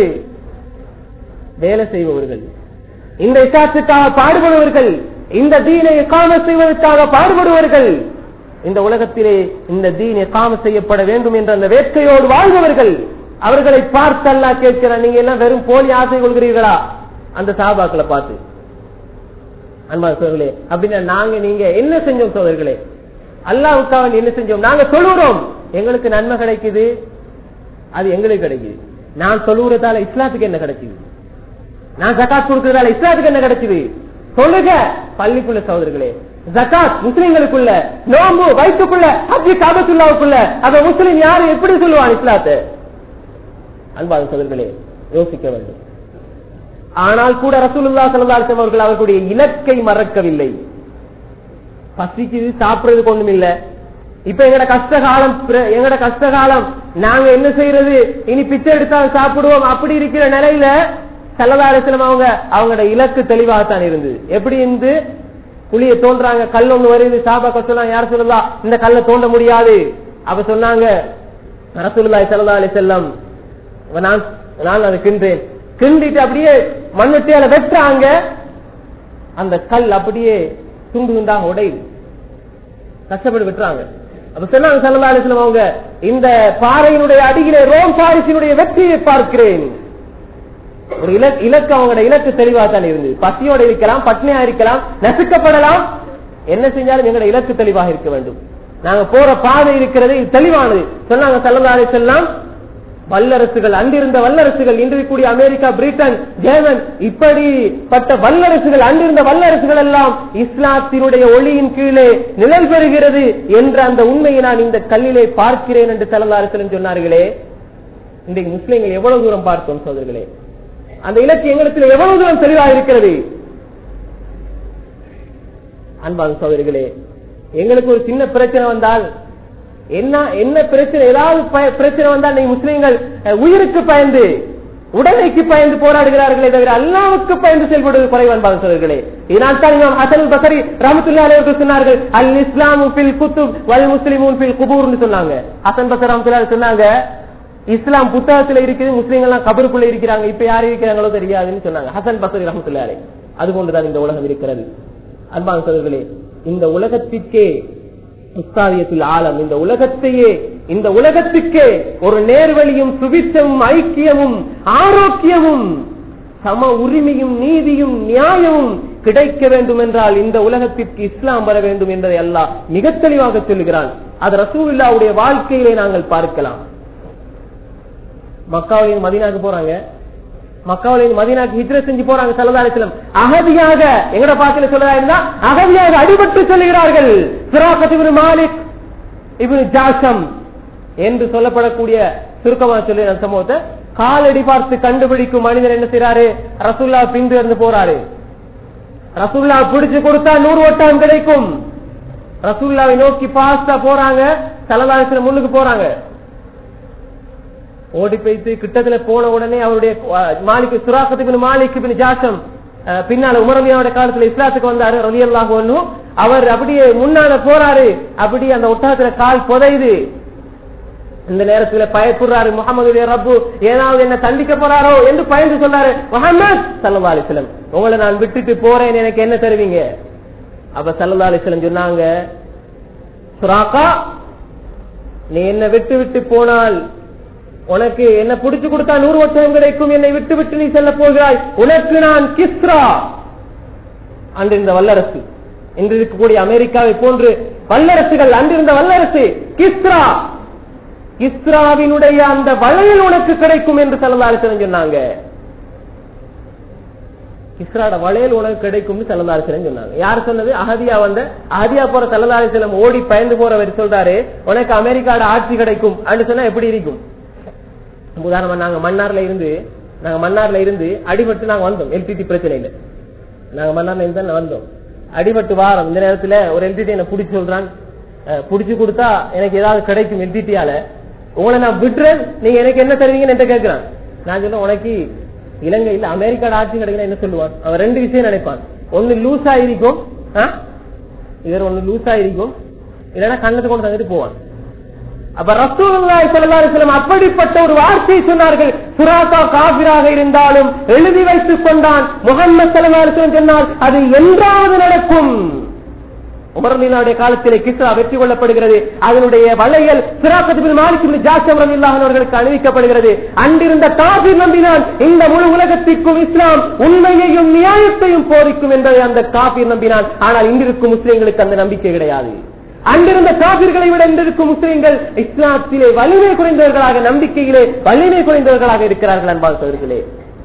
A: வேலை செய்பவர்கள், இந்த இஸ்லாத்துக்காக பாடுபடுவர்கள், இந்த தீனை இகாமத் செய்வதற்காக பாடுபடுவர்கள், இந்த உலகத்திலே இந்த தீன் இகாமத் செய்யப்பட வேண்டும் என்ற அந்த வேட்கையோடு வாழ்பவர்கள். அவர்களை பார்த்து அல்லாஹ் கேட்கிறான், நீங்க எல்லாம் வெறும் போலி ஆசை கொள்கிறீர்களா? அந்த சஹாபாக்களை பார்த்து. அன்பான சோதர்களே, அப்படின்னா நாங்க நீங்க என்ன செஞ்சோம் சோதர்களே? அல்லாஹ்வுக்காக என்ன செஞ்சோம்? நாங்க சொல்லுறோம், எங்களுக்கு நன்மை கிடைக்குது, அது எங்களுக்கு கிடைக்குது. நான் சொல்லுறதால இஸ்லாத்துக்கு என்ன கிடைக்குது? நான் ஜகாத் கொடுக்கறதால இஸ்லாத்துக்கு என்ன கிடைக்குது? சொல்லுங்க. பள்ளிக்குள்ள சகோதரர்களே, ஜகாத் முஸ்லிம்களுக்குள்ள, நோம்பு வயிற்றுக்குள்ள, ஹஜ் காபத்துல்லாவுக்குள்ள, அத முஸ்லிம் யாரு எப்படி சொல்லுவான் இஸ்லாத்தை? அன்பான சகோதரர்களே, யோசிக்க வேண்டும். ஆனால் கூட ரசூலுல்லாஹ் ஸல்லல்லாஹு அலைஹி வஸல்லம் அவர்கள் அவர்களுடைய இலக்கை மறக்கவில்லை. பசிக்குது, சாப்பிடுறதுக்கு ஒண்ணும் இல்ல. இப்ப எங்கட கஷ்டகாலம் நாங்க என்ன செய்யறது? இனி பிச்சை எடுத்தால் சாப்பிடுவோம். அப்படி இருக்கிற நிலையில ஸல்லல்லாஹு அலைஹி வஸல்லம் அவங்களோட இலக்கு தெளிவாகத்தான் இருந்தது. எப்படி இருந்து குழிய தோன்றாங்க, கல் ஒண்ணு வருது, சஹாபாக்கள் சொன்னாங்க, யார் சொல்லலாம் இந்த கல்லை தோண்ட முடியாது. அப்ப சொன்னாங்க ரசூலுல்லாஹி ஸல்லல்லாஹு அலைஹி வஸல்லம், நான் அதை கிண்டேன். கிண்டிட்டு அப்படியே மண்வெட்டியால வெட்டுறாங்க, அந்த கல் அப்படியே துண்டு துண்டாக உடையுது. கஷ்டப்பட்டு வெட்டுறாங்க. அப்ப சொன்னாங்க ஸல்லல்லாஹு அலைஹி வஸல்லம் அவங்க, இந்த பாறையினுடைய அடியிலே ரோம் பாரிசினுடைய வெற்றியை பார்க்கிறேன். ஒரு இலக்கு, அவங்களோட இலக்கு தெளிவாக தான் இருந்தது. பசியோட இருக்கலாம், பட்னியா இருக்கலாம், நசுக்கப்படலாம், என்ன செஞ்சாலும் எங்களோட இலக்கு தெளிவாக இருக்க வேண்டும். நாங்க போற பாதை இருக்கிறது தெளிவானது. சொன்னாங்க ஸல்லல்லாஹு அலைஹி வஸல்லம், வல்லரசுகள், அன்றிருந்த வல்லரசுகள், இன்று கூடிய அமெரிக்கா, பிரிட்டன், ஜெர்மன், இப்படிப்பட்ட வல்லரசுகள், அன்றிருந்த வல்லரசுகள் எல்லாம் இஸ்லாத்தினுடைய ஒளியின் கீழே நிழல் பெறுகிறது என்ற அந்த உண்மையை நான் இந்த கல்லிலே பார்க்கிறேன் என்று ஸல்லல்லாஹு அலைஹி வஸல்லம் சொன்னார்களே. இன்றைக்கு முஸ்லிம்கள் எவ்வளவு தூரம் பார்த்தோம் சகோதரர்களே? அந்த இலக்கு எங்களுக்கு எவ்வளவு தூரம் தெளிவாக இருக்கிறது? அன்பான சகோதரர்களே, எங்களுக்கு ஒரு சின்ன பிரச்சனை வந்தால், என்ன பிரச்சனை, ஏதாவது பிரச்சனை வந்தால் நீங்க முஸ்லிம்கள் உயிருக்கு பயந்து, உடலைக்கு பயந்து போராடுகிறார்களே தவிர அல்லாஹ்வுக்கு பயந்து செயல்படுவது குறைவான சகோதரர்களே. இதனால் தான் இமாம் ஹஸன் பஸரி ரஹ்மத்துல்லாஹி அலைஹி அவர்கள் சொன்னார்கள், அல் இஸ்லாமு ஃபில் குதுப் வல் முஸ்லிமூன் ஃபில் குபூர்னு சொன்னாங்க. ஹஸன் பஸரி ரஹ்மத்துல்லாஹி சொன்னாங்க, இஸ்லாம் புத்தகத்துல இருக்குது, முஸ்லிம்கள் எல்லாம் கபருக்குள்ள இருக்கிறாங்க, இப்ப யாரு இருக்கிறாங்களோ தெரியாதுன்னு சொன்னாங்க ஹஸன் பஸரி ரஹ்மத்துல்லாஹி அலைஹி. அதுபோன்றுதான் இந்த உலகம் இருக்கிறது. அன்பான சகோதரர்களே, இந்த உலகத்திற்கே முஸ்தாவியத்துல் ஆலம், இந்த உலகத்துக்கே ஒரு நேர்வழியும் சுபிட்சமும் ஐக்கியமும் ஆரோக்கியமும் சம உரிமையும் நீதியும் நியாயமும் கிடைக்க வேண்டும் என்றால் இந்த உலகத்திற்கு இஸ்லாம் வர வேண்டும் என்பதை அல்லாஹ் மிக தெளிவாக சொல்லுகிறான். அது ரசூலுல்லாஹ்வுடைய வாழ்க்கையிலே நாங்கள் பார்க்கலாம். மக்காவிலிருந்து மதீனாக்கு போறாங்க, மக்காவிலிருந்து மதீனாக்கு ஹிஜ்ரத் செஞ்சு போறாங்க ஸல்லல்லாஹு அலைஹி வஸல்லம். அகதியாக எங்கட பாக்கில சொல்றதா இருந்தா அகதியாக அடிபட்டு சொல்லுகிறார்கள். சுராகத் இப்னு மாலிக் இப்னு ஜாஷம் என்று சொல்லப்படக்கூடிய சுருக்கமாக சொல்லி அந்த சம்பவத்தை காலடி பார்த்து கண்டுபிடிக்கும் மனிதன் என்ன செய்யறாரு, ரசூலுல்லாஹ் பின்தொடர்ந்து போறாரு. ரசூலுல்லாஹ் பிடிச்சு கொடுத்தா 100 ஒட்டகம் கிடைக்கும். ரசூலுல்லாஹை நோக்கி பாஸ்டா போறாங்க, ஸல்லல்லாஹு அலைஹி வஸல்லம் முன்னுக்கு போறாங்க. ஓடி போயிட்டு கிட்டத்துல போன உடனே அவருடைய மாலிக் சுராகத் இப்னு மாலிக் இப்னு ஜாஷம் பின்னால உமர் ரலியல்லாஹு காலத்துல இஸ்லாத்துக்கு வந்தாரு ரலியல்லாஹு அன்ஹு. அவர் அப்படியே முன்னால போறாரு, அப்படியே அந்த ஒட்டகத்துல கால் புதையுது. இந்த நேரத்துல பயப்படுறாரு, முஹம்மதுடைய ரப்பு ஏதாவது என்ன தண்டிக்க போறாரோ என்று பயந்து சொன்னாரு, முஹம்மது ஸல்லல்லாஹு அலைஹி வஸல்லம் உங்களை நான் விட்டுட்டு போறேன், எனக்கு என்ன தருவீங்க? அப்ப ஸல்லல்லாஹு அலைஹி வஸல்லம் சொன்னாங்க, சுராகா நீ என்ன விட்டு விட்டு போனால் உனக்கு என்ன புடிச்சு கொடுத்தா 100 ஒட்டகம் கிடைக்கும், என்னை விட்டு விட்டு நீ செல்ல போகிறாய், உனக்கு நான் கிஸ்ரா அன்றிருந்த வல்லரசு, இன்று இருக்கக்கூடிய அமெரிக்காவை போன்று வல்லரசுகள் அன்றிருந்த வல்லரசு கிஸ்ரா, கிஸ்ராவினுடைய அந்த வளையல் உனக்கு கிடைக்கும் என்று ஸல்லல்லாஹு அலைஹி வஸல்லம் சொன்னாங்க. கிஸ்ராட வளையல் உனக்கு கிடைக்கும் ஸல்லல்லாஹு அலைஹி வஸல்லம் சொன்னாங்க. யார் சொன்னது? அஹதியா வந்த அஹதியா போற ஸல்லல்லாஹு அலைஹி வஸல்லம் ஓடி பயந்து போறவர் சொல்றாரு, உனக்கு அமெரிக்காட ஆட்சி கிடைக்கும் அப்படின்னு சொன்னா எப்படி இருக்கும்? உதாரணமா நாங்க மன்னார்ல இருந்து அடிபட்டு நாங்க வந்தோம். எல்டிடி பிரச்சனையில நாங்க மன்னார்ல இருந்து வந்தோம், அடிபட்டு வாரம். இந்த நேரத்துல ஒரு எல்டிடி என்ன புடிச்சு சொல்றான், புடிச்சு கொடுத்தா எனக்கு ஏதாவது கிடைக்கும் எல்டிடியால, உங்களை நான் விடுறேன், நீங்க எனக்கு என்ன தருவீங்கன்னு என்ன கேட்கிறான். நான் சொல்ல உனக்கு இலங்கையில் அமெரிக்காட ஆட்சி கிடைக்கணும் என்ன சொல்லுவான்? அவன் 2 விஷயம் நினைப்பான். ஒன்னு லூஸ் ஆயிருக்கும், இதர் ஒன்னு லூஸ் ஆயிருக்கும், இல்லைன்னா கண்ணத்து கொண்டு தந்துட்டு போவான். அப்ப ரசூலுல்லாஹி ஸல்லல்லாஹு அலைஹி வஸல்லம் அப்படிப்பட்ட ஒரு வார்த்தை சொன்னார்கள். சுராகா காபிராக இருந்தாலும் எழுதி வைத்துக் கொண்டான். முஹம்மது ஸல்லல்லாஹு அலைஹி வஸல்லம் சொன்னார், அது என்றாவது நடக்கும். உமர் ரலியல்லாஹு காலத்திலே கிஸ்ரா வெற்றி கொள்ளப்படுகிறது. அதனுடைய வளையல் சுராகத் இப்னு மாலிக் இப்னு ஜாஷம் ரலியல்லாஹு அவர்களுக்கு அணிவிக்கப்படுகிறது. அன்றிருந்த காபிர் நம்பினான் இந்த முழு உலகத்திற்கும் இஸ்லாம் உண்மையையும் நியாயத்தையும் போதிக்கும் என்பதை அந்த காபிர் நம்பினான். ஆனால் இன்றிருக்கும் முஸ்லிம்களுக்கு அந்த நம்பிக்கை கிடையாது. அங்கிருந்த காபிர்களை விட இன்றிருக்கும் முஸ்லிம்கள் இஸ்லாத்திலே வலிமை குறைந்தவர்களாக, நம்பிக்கையிலே வலிமை குறைந்தவர்களாக இருக்கிறார்கள். அன்பான சகோதரர்களே,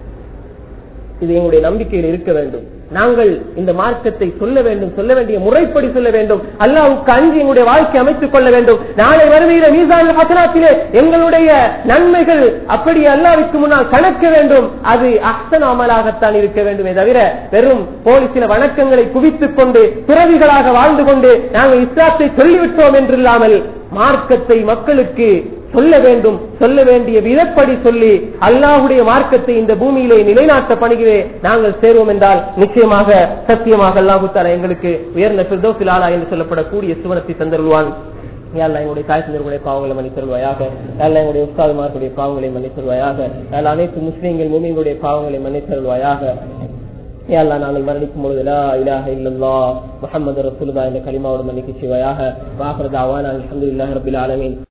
A: இது எங்களுடைய நம்பிக்கையில் இருக்க வேண்டும். நாங்கள் இந்த மார்க்கத்தை சொல்ல வேண்டும், சொல்ல வேண்டிய முறைப்படி சொல்ல வேண்டும். அல்லாஹ்வுக்கு அஞ்சி எங்களுடைய வாழ்க்கை அமைத்துக் கொள்ள வேண்டும். நாளை வருகிற மீசானுல் ஹஸனாத்திலே எங்களுடைய நன்மைகள் அப்படி அல்லாஹ்வுக்கு முன்னால் கணக்க வேண்டும். அது அஹ்ஸன் அமலாகத்தான் இருக்க வேண்டுமே தவிர வெறும் போலீசில வணக்கங்களை குவித்துக் கொண்டு துறவிகளாக வாழ்ந்து கொண்டு நாங்கள் இஸ்லாத்தை சொல்லிவிட்டோம் என்றில்லாமல் மார்க்கத்தை மக்களுக்கு சொல்ல வேண்டும், சொல்ல வேண்டிய விதப்படி சொல்லி அல்லாஹ்வுடைய மார்க்கத்தை இந்த பூமியிலே நிலைநாட்ட பணிகளே நாங்கள் சேர்வோம் என்றால் நிச்சயமாக சத்தியமாக அல்லாஹ் தஆலா எங்களுக்கு உயர்ந்த ஃபிர்தௌஸில் ஆலா என்று சொல்லப்படக்கூடிய சுவனத்தை தந்தருள்வான். யா அல்லாஹ் எங்களுடைய தாய் தந்தையர்களுடைய பாவங்களை மன்னித்தருள்வாயாக. யா அல்லாஹ் எங்களுடைய உஸ்தாதுமார்களுடைய பாவங்களை மன்னித்தருள்வாயாக. யா அல்லாஹ் அனைத்து முஸ்லிம்கள் மூமின்களுடைய பாவங்களை மன்னித்தருள்வாயாக. யா அல்லாஹ் நாங்கள் மரணிக்கும் பொழுது லா இலாஹ இல்லல்லாஹ் முஹம்மது ரசூலுல்லாஹ் என்ற கலிமாவோடு மன்னிக்க செய்வாயாக. வ ஆகிரு தஅவானா அல்ஹம்துலில்லாஹி ரப்பில் ஆலமீன்.